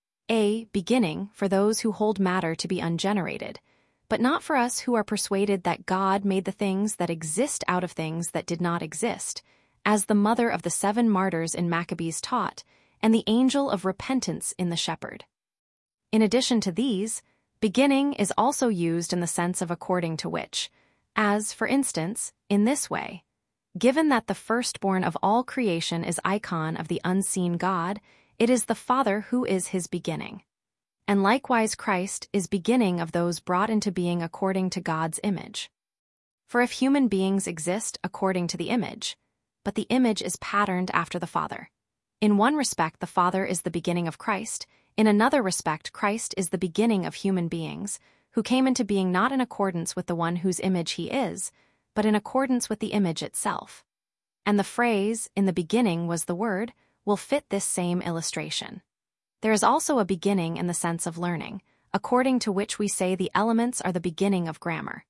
A beginning for those who hold matter to be ungenerated, but not for us who are persuaded that God made the things that exist out of things that did not exist, as the mother of the seven martyrs in Maccabees taught, and the angel of repentance in the shepherd. In addition to these, beginning is also used in the sense of according to which, as, for instance, in this way, Given that the firstborn of all creation is icon of the unseen God, it is the Father who is his beginning. And likewise Christ is beginning of those brought into being according to God's image. For if human beings exist according to the image, but the image is patterned after the Father. In one respect the Father is the beginning of Christ, in another respect Christ is the beginning of human beings, who came into being not in accordance with the one whose image he is, but in accordance with the image itself. And the phrase, "in the beginning was the Word," will fit this same illustration. There is also a beginning in the sense of learning, according to which we say the elements are the beginning of grammar.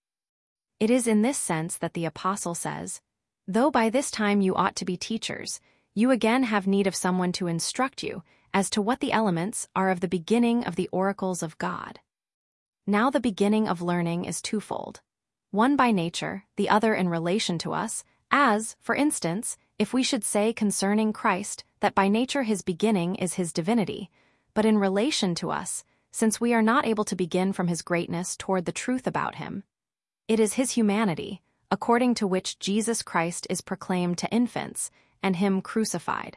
It is in this sense that the Apostle says, "Though by this time you ought to be teachers, you again have need of someone to instruct you as to what the elements are of the beginning of the oracles of God." Now the beginning of learning is twofold. One by nature, the other in relation to us, as, for instance, if we should say concerning Christ that by nature his beginning is his divinity, but in relation to us, since we are not able to begin from his greatness toward the truth about him, it is his humanity, according to which Jesus Christ is proclaimed to infants, and him crucified.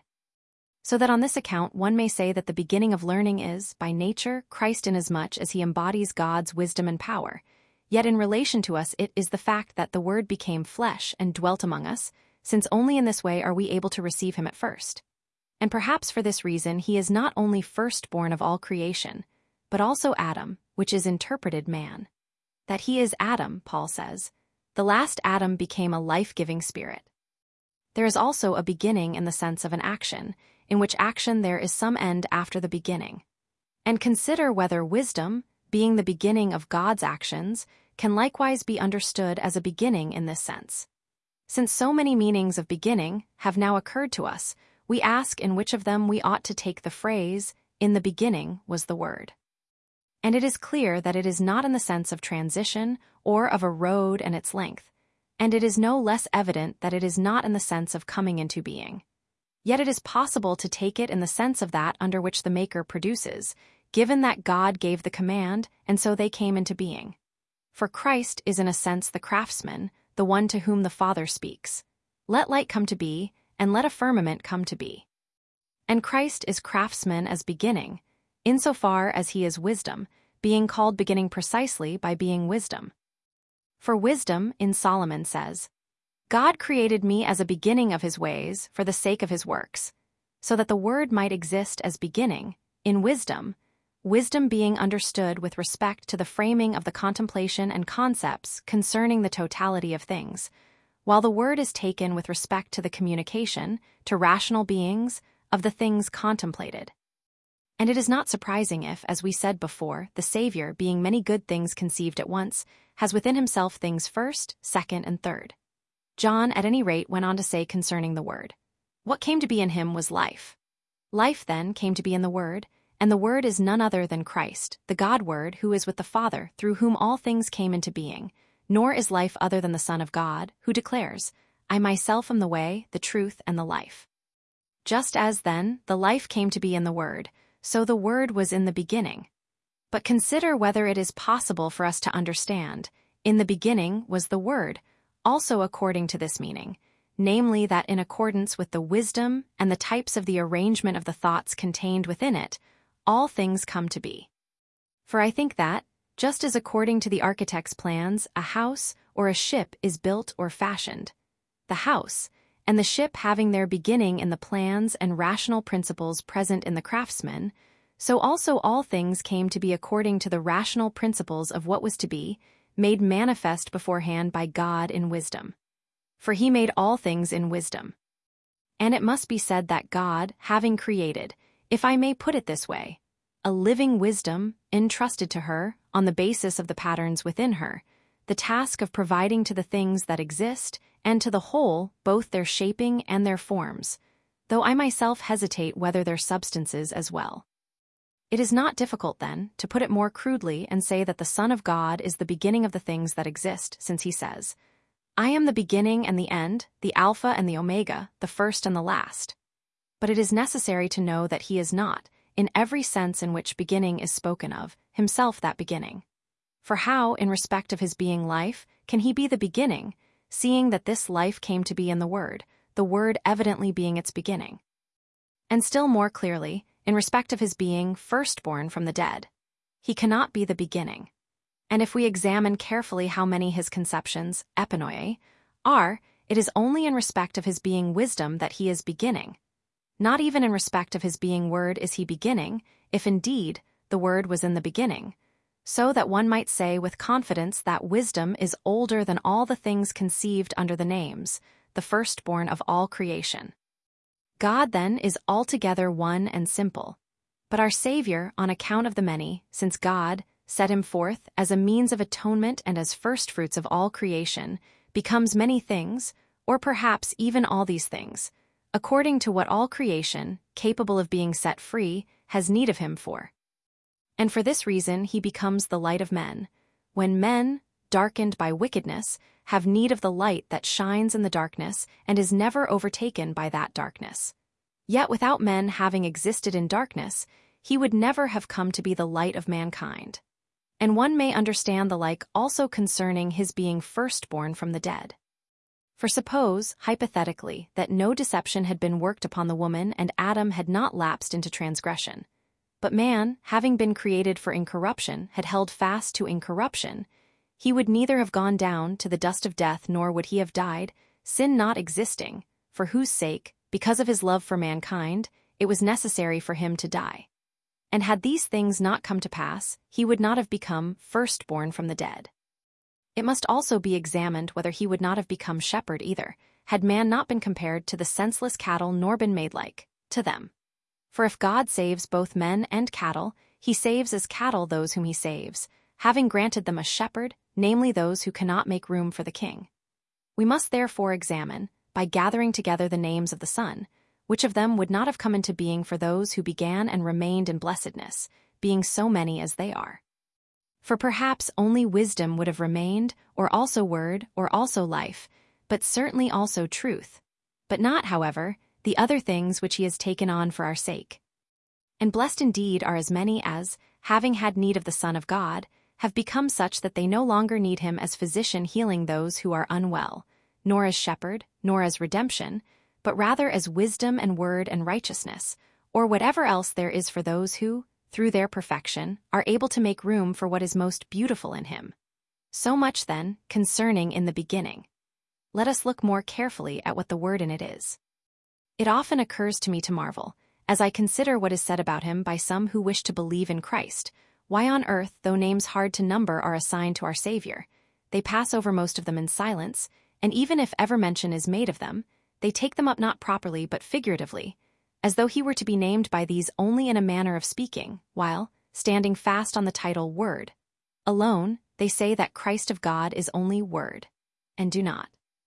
So that on this account one may say that the beginning of learning is, by nature, Christ inasmuch as he embodies God's wisdom and power, yet in relation to us it is the fact that the Word became flesh and dwelt among us, since only in this way are we able to receive him at first. And perhaps for this reason he is not only firstborn of all creation, but also Adam, which is interpreted man. That he is Adam, Paul says, the last Adam became a life-giving spirit. There is also a beginning in the sense of an action, in which action there is some end after the beginning. And consider whether wisdom, being the beginning of God's actions, can likewise be understood as a beginning in this sense. Since so many meanings of beginning have now occurred to us, we ask in which of them we ought to take the phrase, "in the beginning was the Word." And it is clear that it is not in the sense of transition or of a road and its length, and it is no less evident that it is not in the sense of coming into being. Yet it is possible to take it in the sense of that under which the Maker produces, given that God gave the command, and so they came into being. For Christ is in a sense the craftsman, the one to whom the Father speaks. Let light come to be, and let a firmament come to be. And Christ is craftsman as beginning, insofar as he is wisdom, being called beginning precisely by being wisdom. For wisdom, in Solomon says, "God created me as a beginning of his ways for the sake of his works," so that the Word might exist as beginning, in wisdom, wisdom being understood with respect to the framing of the contemplation and concepts concerning the totality of things, while the Word is taken with respect to the communication, to rational beings, of the things contemplated. And it is not surprising if, as we said before, the Savior, being many good things conceived at once, has within himself things first, second, and third. John, at any rate, went on to say concerning the Word, "What came to be in him was life. Life, then, came to be in the Word, and the Word is none other than Christ, the God-Word, who is with the Father, through whom all things came into being. Nor is life other than the Son of God, who declares, 'I myself am the way, the truth, and the life.' Just as, then, the life came to be in the Word, so the Word was in the beginning. But consider whether it is possible for us to understand, 'in the beginning was the Word,' also according to this meaning, namely that in accordance with the wisdom and the types of the arrangement of the thoughts contained within it, all things come to be. For I think that, just as according to the architect's plans, a house or a ship is built or fashioned, the house and the ship having their beginning in the plans and rational principles present in the craftsman, so also all things came to be according to the rational principles of what was to be, made manifest beforehand by God in wisdom. For he made all things in wisdom. And it must be said that God, having created, if I may put it this way, a living wisdom entrusted to her, on the basis of the patterns within her, the task of providing to the things that exist, and to the whole, both their shaping and their forms, though I myself hesitate whether their substances as well. It is not difficult, then, to put it more crudely and say that the Son of God is the beginning of the things that exist, since he says, "I am the beginning and the end, the Alpha and the Omega, the first and the last." But it is necessary to know that he is not, in every sense in which beginning is spoken of, himself that beginning. For how, in respect of his being life, can he be the beginning, seeing that this life came to be in the Word, the Word evidently being its beginning. And still more clearly, in respect of his being firstborn from the dead. He cannot be the beginning. And if we examine carefully how many his conceptions, epinoe, are, it is only in respect of his being wisdom that he is beginning. Not even in respect of his being Word is he beginning, if indeed the Word was in the beginning, so that one might say with confidence that wisdom is older than all the things conceived under the names, the firstborn of all creation. God, then, is altogether one and simple. But our Savior, on account of the many, since God set him forth as a means of atonement and as firstfruits of all creation, becomes many things, or perhaps even all these things, according to what all creation, capable of being set free, has need of him for. And for this reason he becomes the light of men, when men, darkened by wickedness, have need of the light that shines in the darkness and is never overtaken by that darkness. Yet without men having existed in darkness, he would never have come to be the light of mankind. And one may understand the like also concerning his being firstborn from the dead. For suppose, hypothetically, that no deception had been worked upon the woman and Adam had not lapsed into transgression. But man, having been created for incorruption, had held fast to incorruption, he would neither have gone down to the dust of death nor would he have died, sin not existing, for whose sake, because of his love for mankind, it was necessary for him to die. And had these things not come to pass, he would not have become firstborn from the dead. It must also be examined whether he would not have become shepherd either, had man not been compared to the senseless cattle nor been made like to them. For if God saves both men and cattle, he saves as cattle those whom he saves, having granted them a shepherd, namely those who cannot make room for the king. We must therefore examine, by gathering together the names of the Son, which of them would not have come into being for those who began and remained in blessedness, being so many as they are. For perhaps only wisdom would have remained, or also word, or also life, but certainly also truth, but not, however, the other things which he has taken on for our sake. And blessed indeed are as many as, having had need of the Son of God, have become such that they no longer need him as physician healing those who are unwell, nor as shepherd, nor as redemption, but rather as wisdom and word and righteousness, or whatever else there is for those who, through their perfection, are able to make room for what is most beautiful in him. So much, then, concerning in the beginning. Let us look more carefully at what the word in it is. It often occurs to me to marvel, as I consider what is said about him by some who wish to believe in Christ, why on earth, though names hard to number are assigned to our Savior, they pass over most of them in silence, and even if ever mention is made of them, they take them up not properly but figuratively, as though he were to be named by these only in a manner of speaking, while, standing fast on the title Word alone, they say that Christ of God is only Word, and do not.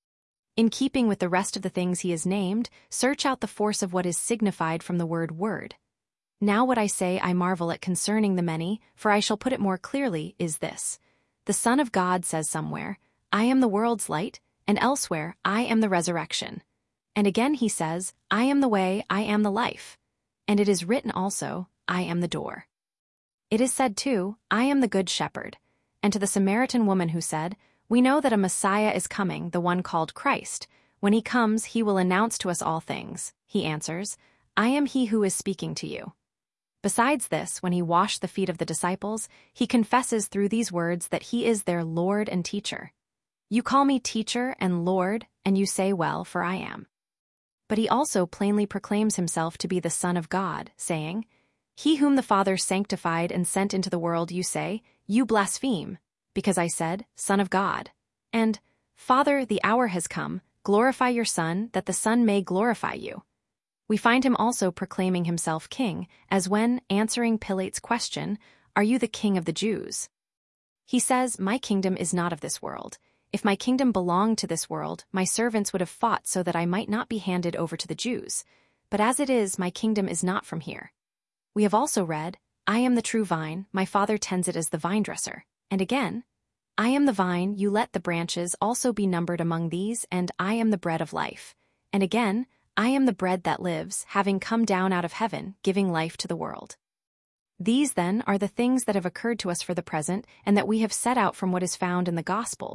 In keeping with the rest of the things he is named, search out the force of what is signified from the word Word. Now what I say I marvel at concerning the many, for I shall put it more clearly, is this. The Son of God says somewhere, I am the world's light, and elsewhere, I am the resurrection. And again he says, I am the way, I am the life. And it is written also, I am the door. It is said too, I am the good shepherd. And to the Samaritan woman who said, we know that a Messiah is coming, the one called Christ. When he comes, he will announce to us all things. He answers, I am he who is speaking to you. Besides this, when he washed the feet of the disciples, he confesses through these words that he is their Lord and teacher. You call me teacher and Lord, and you say well, for I am. But he also plainly proclaims himself to be the Son of God, saying, He whom the Father sanctified and sent into the world, you say, you blaspheme, because I said, Son of God. And, Father, the hour has come, glorify your Son, that the Son may glorify you. We find him also proclaiming himself king, as when, answering Pilate's question, Are you the king of the Jews? He says, My kingdom is not of this world. If my kingdom belonged to this world, my servants would have fought so that I might not be handed over to the Jews. But as it is, my kingdom is not from here. We have also read, I am the true vine, my Father tends it as the vinedresser. And again, I am the vine, you let the branches also be numbered among these, and I am the bread of life. And again, I am the bread that lives, having come down out of heaven, giving life to the world. These, then, are the things that have occurred to us for the present, and that we have set out from what is found in the Gospels,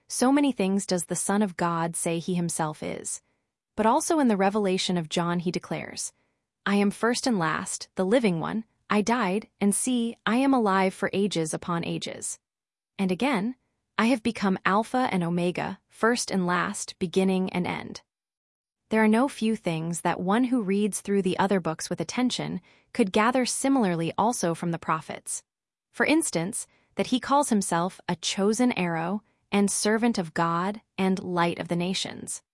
so many things does the Son of God say he himself is. But also in the revelation of John he declares, I am first and last, the living one, I died, and see, I am alive for ages upon ages. And again, I have become Alpha and Omega, first and last, beginning and end. There are no few things that one who reads through the other books with attention could gather similarly also from the prophets. For instance, that he calls himself a chosen arrow and servant of God and light of the nations.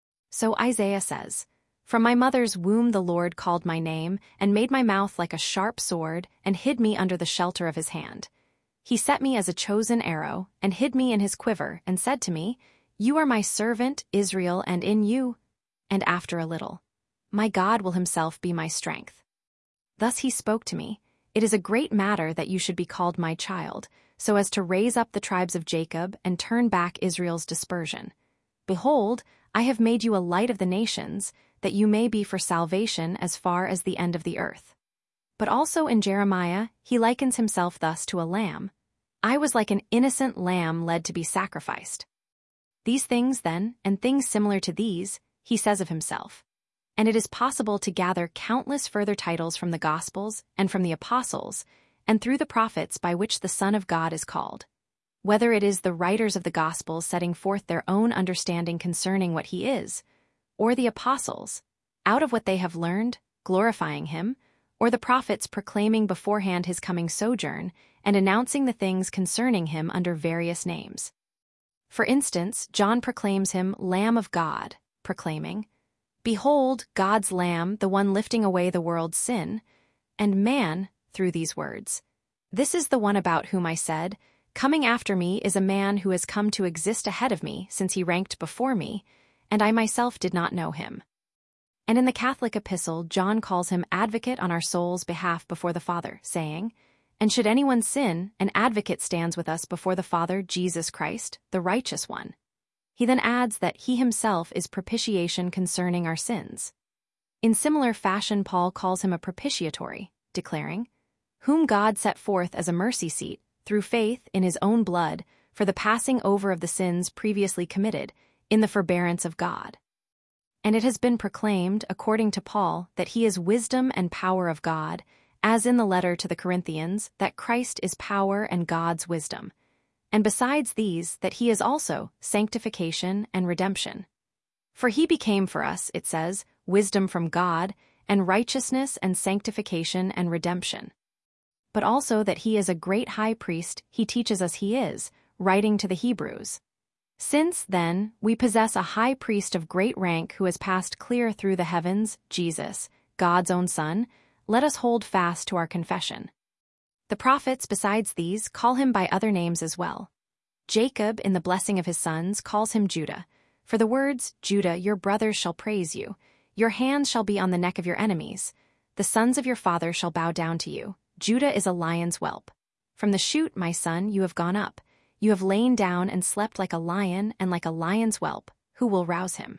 So Isaiah says, From my mother's womb the Lord called my name and made my mouth like a sharp sword and hid me under the shelter of his hand. He set me as a chosen arrow and hid me in his quiver and said to me, You are my servant, Israel, and in you. And after a little, my God will himself be my strength. Thus he spoke to me, It is a great matter that you should be called my child, so as to raise up the tribes of Jacob and turn back Israel's dispersion. Behold, I have made you a light of the nations, that you may be for salvation as far as the end of the earth. But also in Jeremiah, he likens himself thus to a lamb. I was like an innocent lamb led to be sacrificed. These things, then, and things similar to these, he says of himself. And it is possible to gather countless further titles from the Gospels and from the Apostles, and through the prophets by which the Son of God is called. Whether it is the writers of the Gospels setting forth their own understanding concerning what he is, or the Apostles, out of what they have learned, glorifying him, or the prophets proclaiming beforehand his coming sojourn and announcing the things concerning him under various names. For instance, John proclaims him Lamb of God, proclaiming, Behold, God's Lamb, the one lifting away the world's sin, and man, through these words. This is the one about whom I said, Coming after me is a man who has come to exist ahead of me, since he ranked before me, and I myself did not know him. And in the Catholic epistle, John calls him advocate on our soul's behalf before the Father, saying, And should anyone sin, an advocate stands with us before the Father, Jesus Christ, the righteous one. He then adds that he himself is propitiation concerning our sins. In similar fashion, Paul calls him a propitiatory, declaring, Whom God set forth as a mercy seat, through faith in his own blood, for the passing over of the sins previously committed, in the forbearance of God. And it has been proclaimed, according to Paul, that he is wisdom and power of God, as in the letter to the Corinthians, that Christ is power and God's wisdom. And besides these, that he is also sanctification and redemption. For he became for us, it says, wisdom from God, and righteousness and sanctification and redemption. But also that he is a great high priest, he teaches us he is, writing to the Hebrews. Since, then, we possess a high priest of great rank who has passed clear through the heavens, Jesus, God's own Son, let us hold fast to our confession. The prophets, besides these, call him by other names as well. Jacob, in the blessing of his sons, calls him Judah. For the words, Judah, your brothers shall praise you. Your hands shall be on the neck of your enemies. The sons of your father shall bow down to you. Judah is a lion's whelp. From the shoot, my son, you have gone up. You have lain down and slept like a lion and like a lion's whelp. Who will rouse him?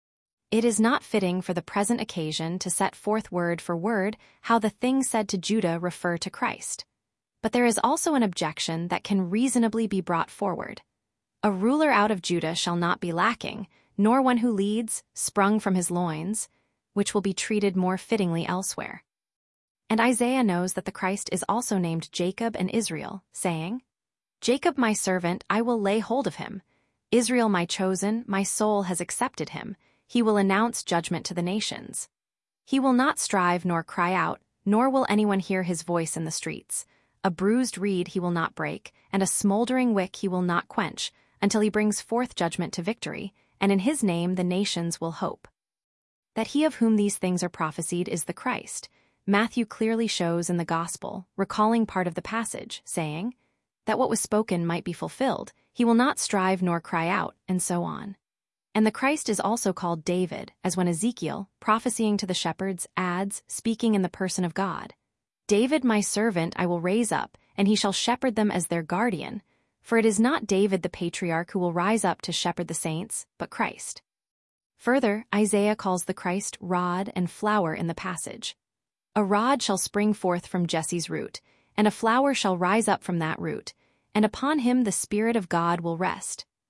It is not fitting for the present occasion to set forth word for word how the things said to Judah refer to Christ. But there is also an objection that can reasonably be brought forward. A ruler out of Judah shall not be lacking, nor one who leads, sprung from his loins, which will be treated more fittingly elsewhere. And Isaiah knows that the Christ is also named Jacob and Israel, saying, Jacob my servant, I will lay hold of him. Israel my chosen, my soul has accepted him. He will announce judgment to the nations. He will not strive nor cry out, nor will anyone hear his voice in the streets. A bruised reed he will not break, and a smoldering wick he will not quench, until he brings forth judgment to victory, and in his name the nations will hope. That he of whom these things are prophesied is the Christ, Matthew clearly shows in the Gospel, recalling part of the passage, saying, that what was spoken might be fulfilled, he will not strive nor cry out, and so on. And the Christ is also called David, as when Ezekiel, prophesying to the shepherds, adds, speaking in the person of God, David my servant I will raise up, and he shall shepherd them as their guardian, for it is not David the patriarch who will rise up to shepherd the saints, but Christ. Further, Isaiah calls the Christ rod and flower in the passage. A rod shall spring forth from Jesse's root, and a flower shall rise up from that root, and upon him the Spirit of God will rest,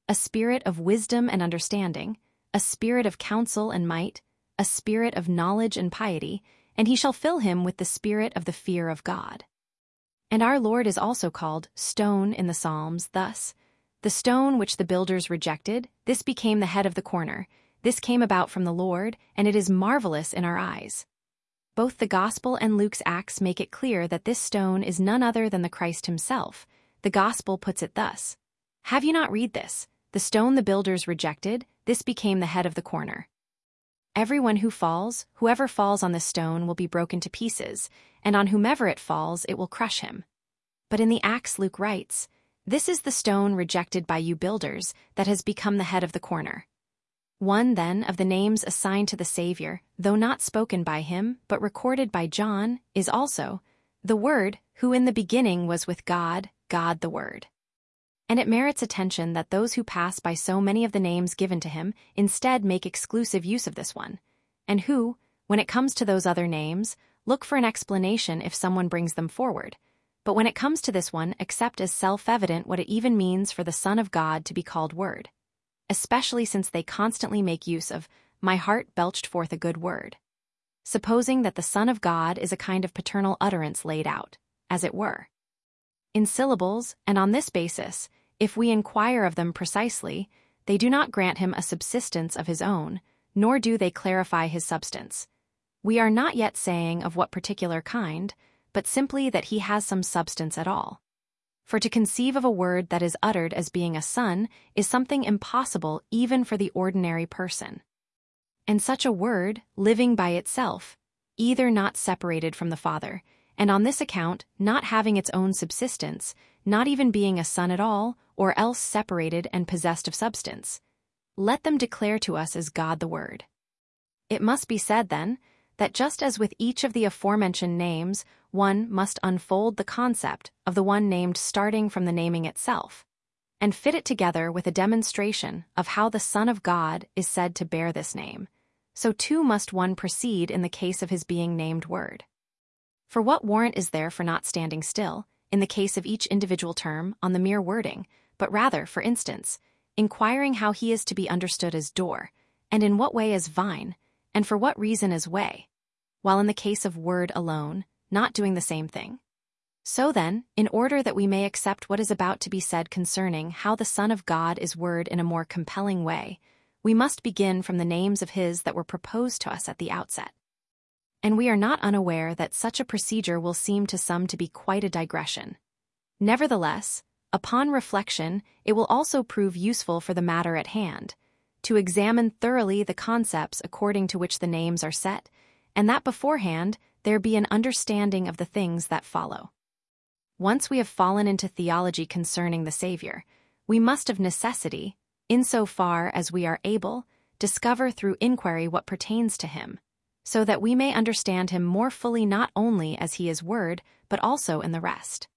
a spirit of wisdom and understanding, a spirit of counsel and might, a spirit of knowledge and piety, and he shall fill him with the spirit of the fear of God. And our Lord is also called Stone in the Psalms, thus, the stone which the builders rejected, this became the head of the corner. This came about from the Lord, and it is marvelous in our eyes. Both the Gospel and Luke's Acts make it clear that this stone is none other than the Christ himself. The Gospel puts it thus: Have you not read this? The stone the builders rejected, this became the head of the corner. Everyone who falls, whoever falls on this stone will be broken to pieces, and on whomever it falls it will crush him. But in the Acts Luke writes, This is the stone rejected by you builders that has become the head of the corner. One, then, of the names assigned to the Savior, though not spoken by him, but recorded by John, is also the Word, who in the beginning was with God, God the Word. And it merits attention that those who pass by so many of the names given to him instead make exclusive use of this one, and who, when it comes to those other names, look for an explanation if someone brings them forward, but when it comes to this one, accept as self-evident what it even means for the Son of God to be called Word, especially since they constantly make use of, my heart belched forth a good word, supposing that the Son of God is a kind of paternal utterance laid out, as it were, in syllables, and on this basis, if we inquire of them precisely, they do not grant him a subsistence of his own, nor do they clarify his substance. We are not yet saying of what particular kind, but simply that he has some substance at all. For to conceive of a word that is uttered as being a son is something impossible even for the ordinary person. And such a word, living by itself, either not separated from the Father, and on this account not having its own subsistence, not even being a son at all, or else separated and possessed of substance, let them declare to us as God the Word. It must be said, then, that just as with each of the aforementioned names, one must unfold the concept of the one named starting from the naming itself, and fit it together with a demonstration of how the Son of God is said to bear this name, so too must one proceed in the case of his being named Word. For what warrant is there for not standing still, in the case of each individual term, on the mere wording, but rather, for instance, inquiring how he is to be understood as door, and in what way as vine, and for what reason as way, while in the case of Word alone, not doing the same thing? So then, in order that we may accept what is about to be said concerning how the Son of God is Word in a more compelling way, we must begin from the names of his that were proposed to us at the outset. And we are not unaware that such a procedure will seem to some to be quite a digression. Nevertheless, upon reflection, it will also prove useful for the matter at hand, to examine thoroughly the concepts according to which the names are set, and that beforehand there be an understanding of the things that follow. Once we have fallen into theology concerning the Savior, we must of necessity, in so far as we are able, discover through inquiry what pertains to him, so that we may understand him more fully not only as he is Word, but also in the rest.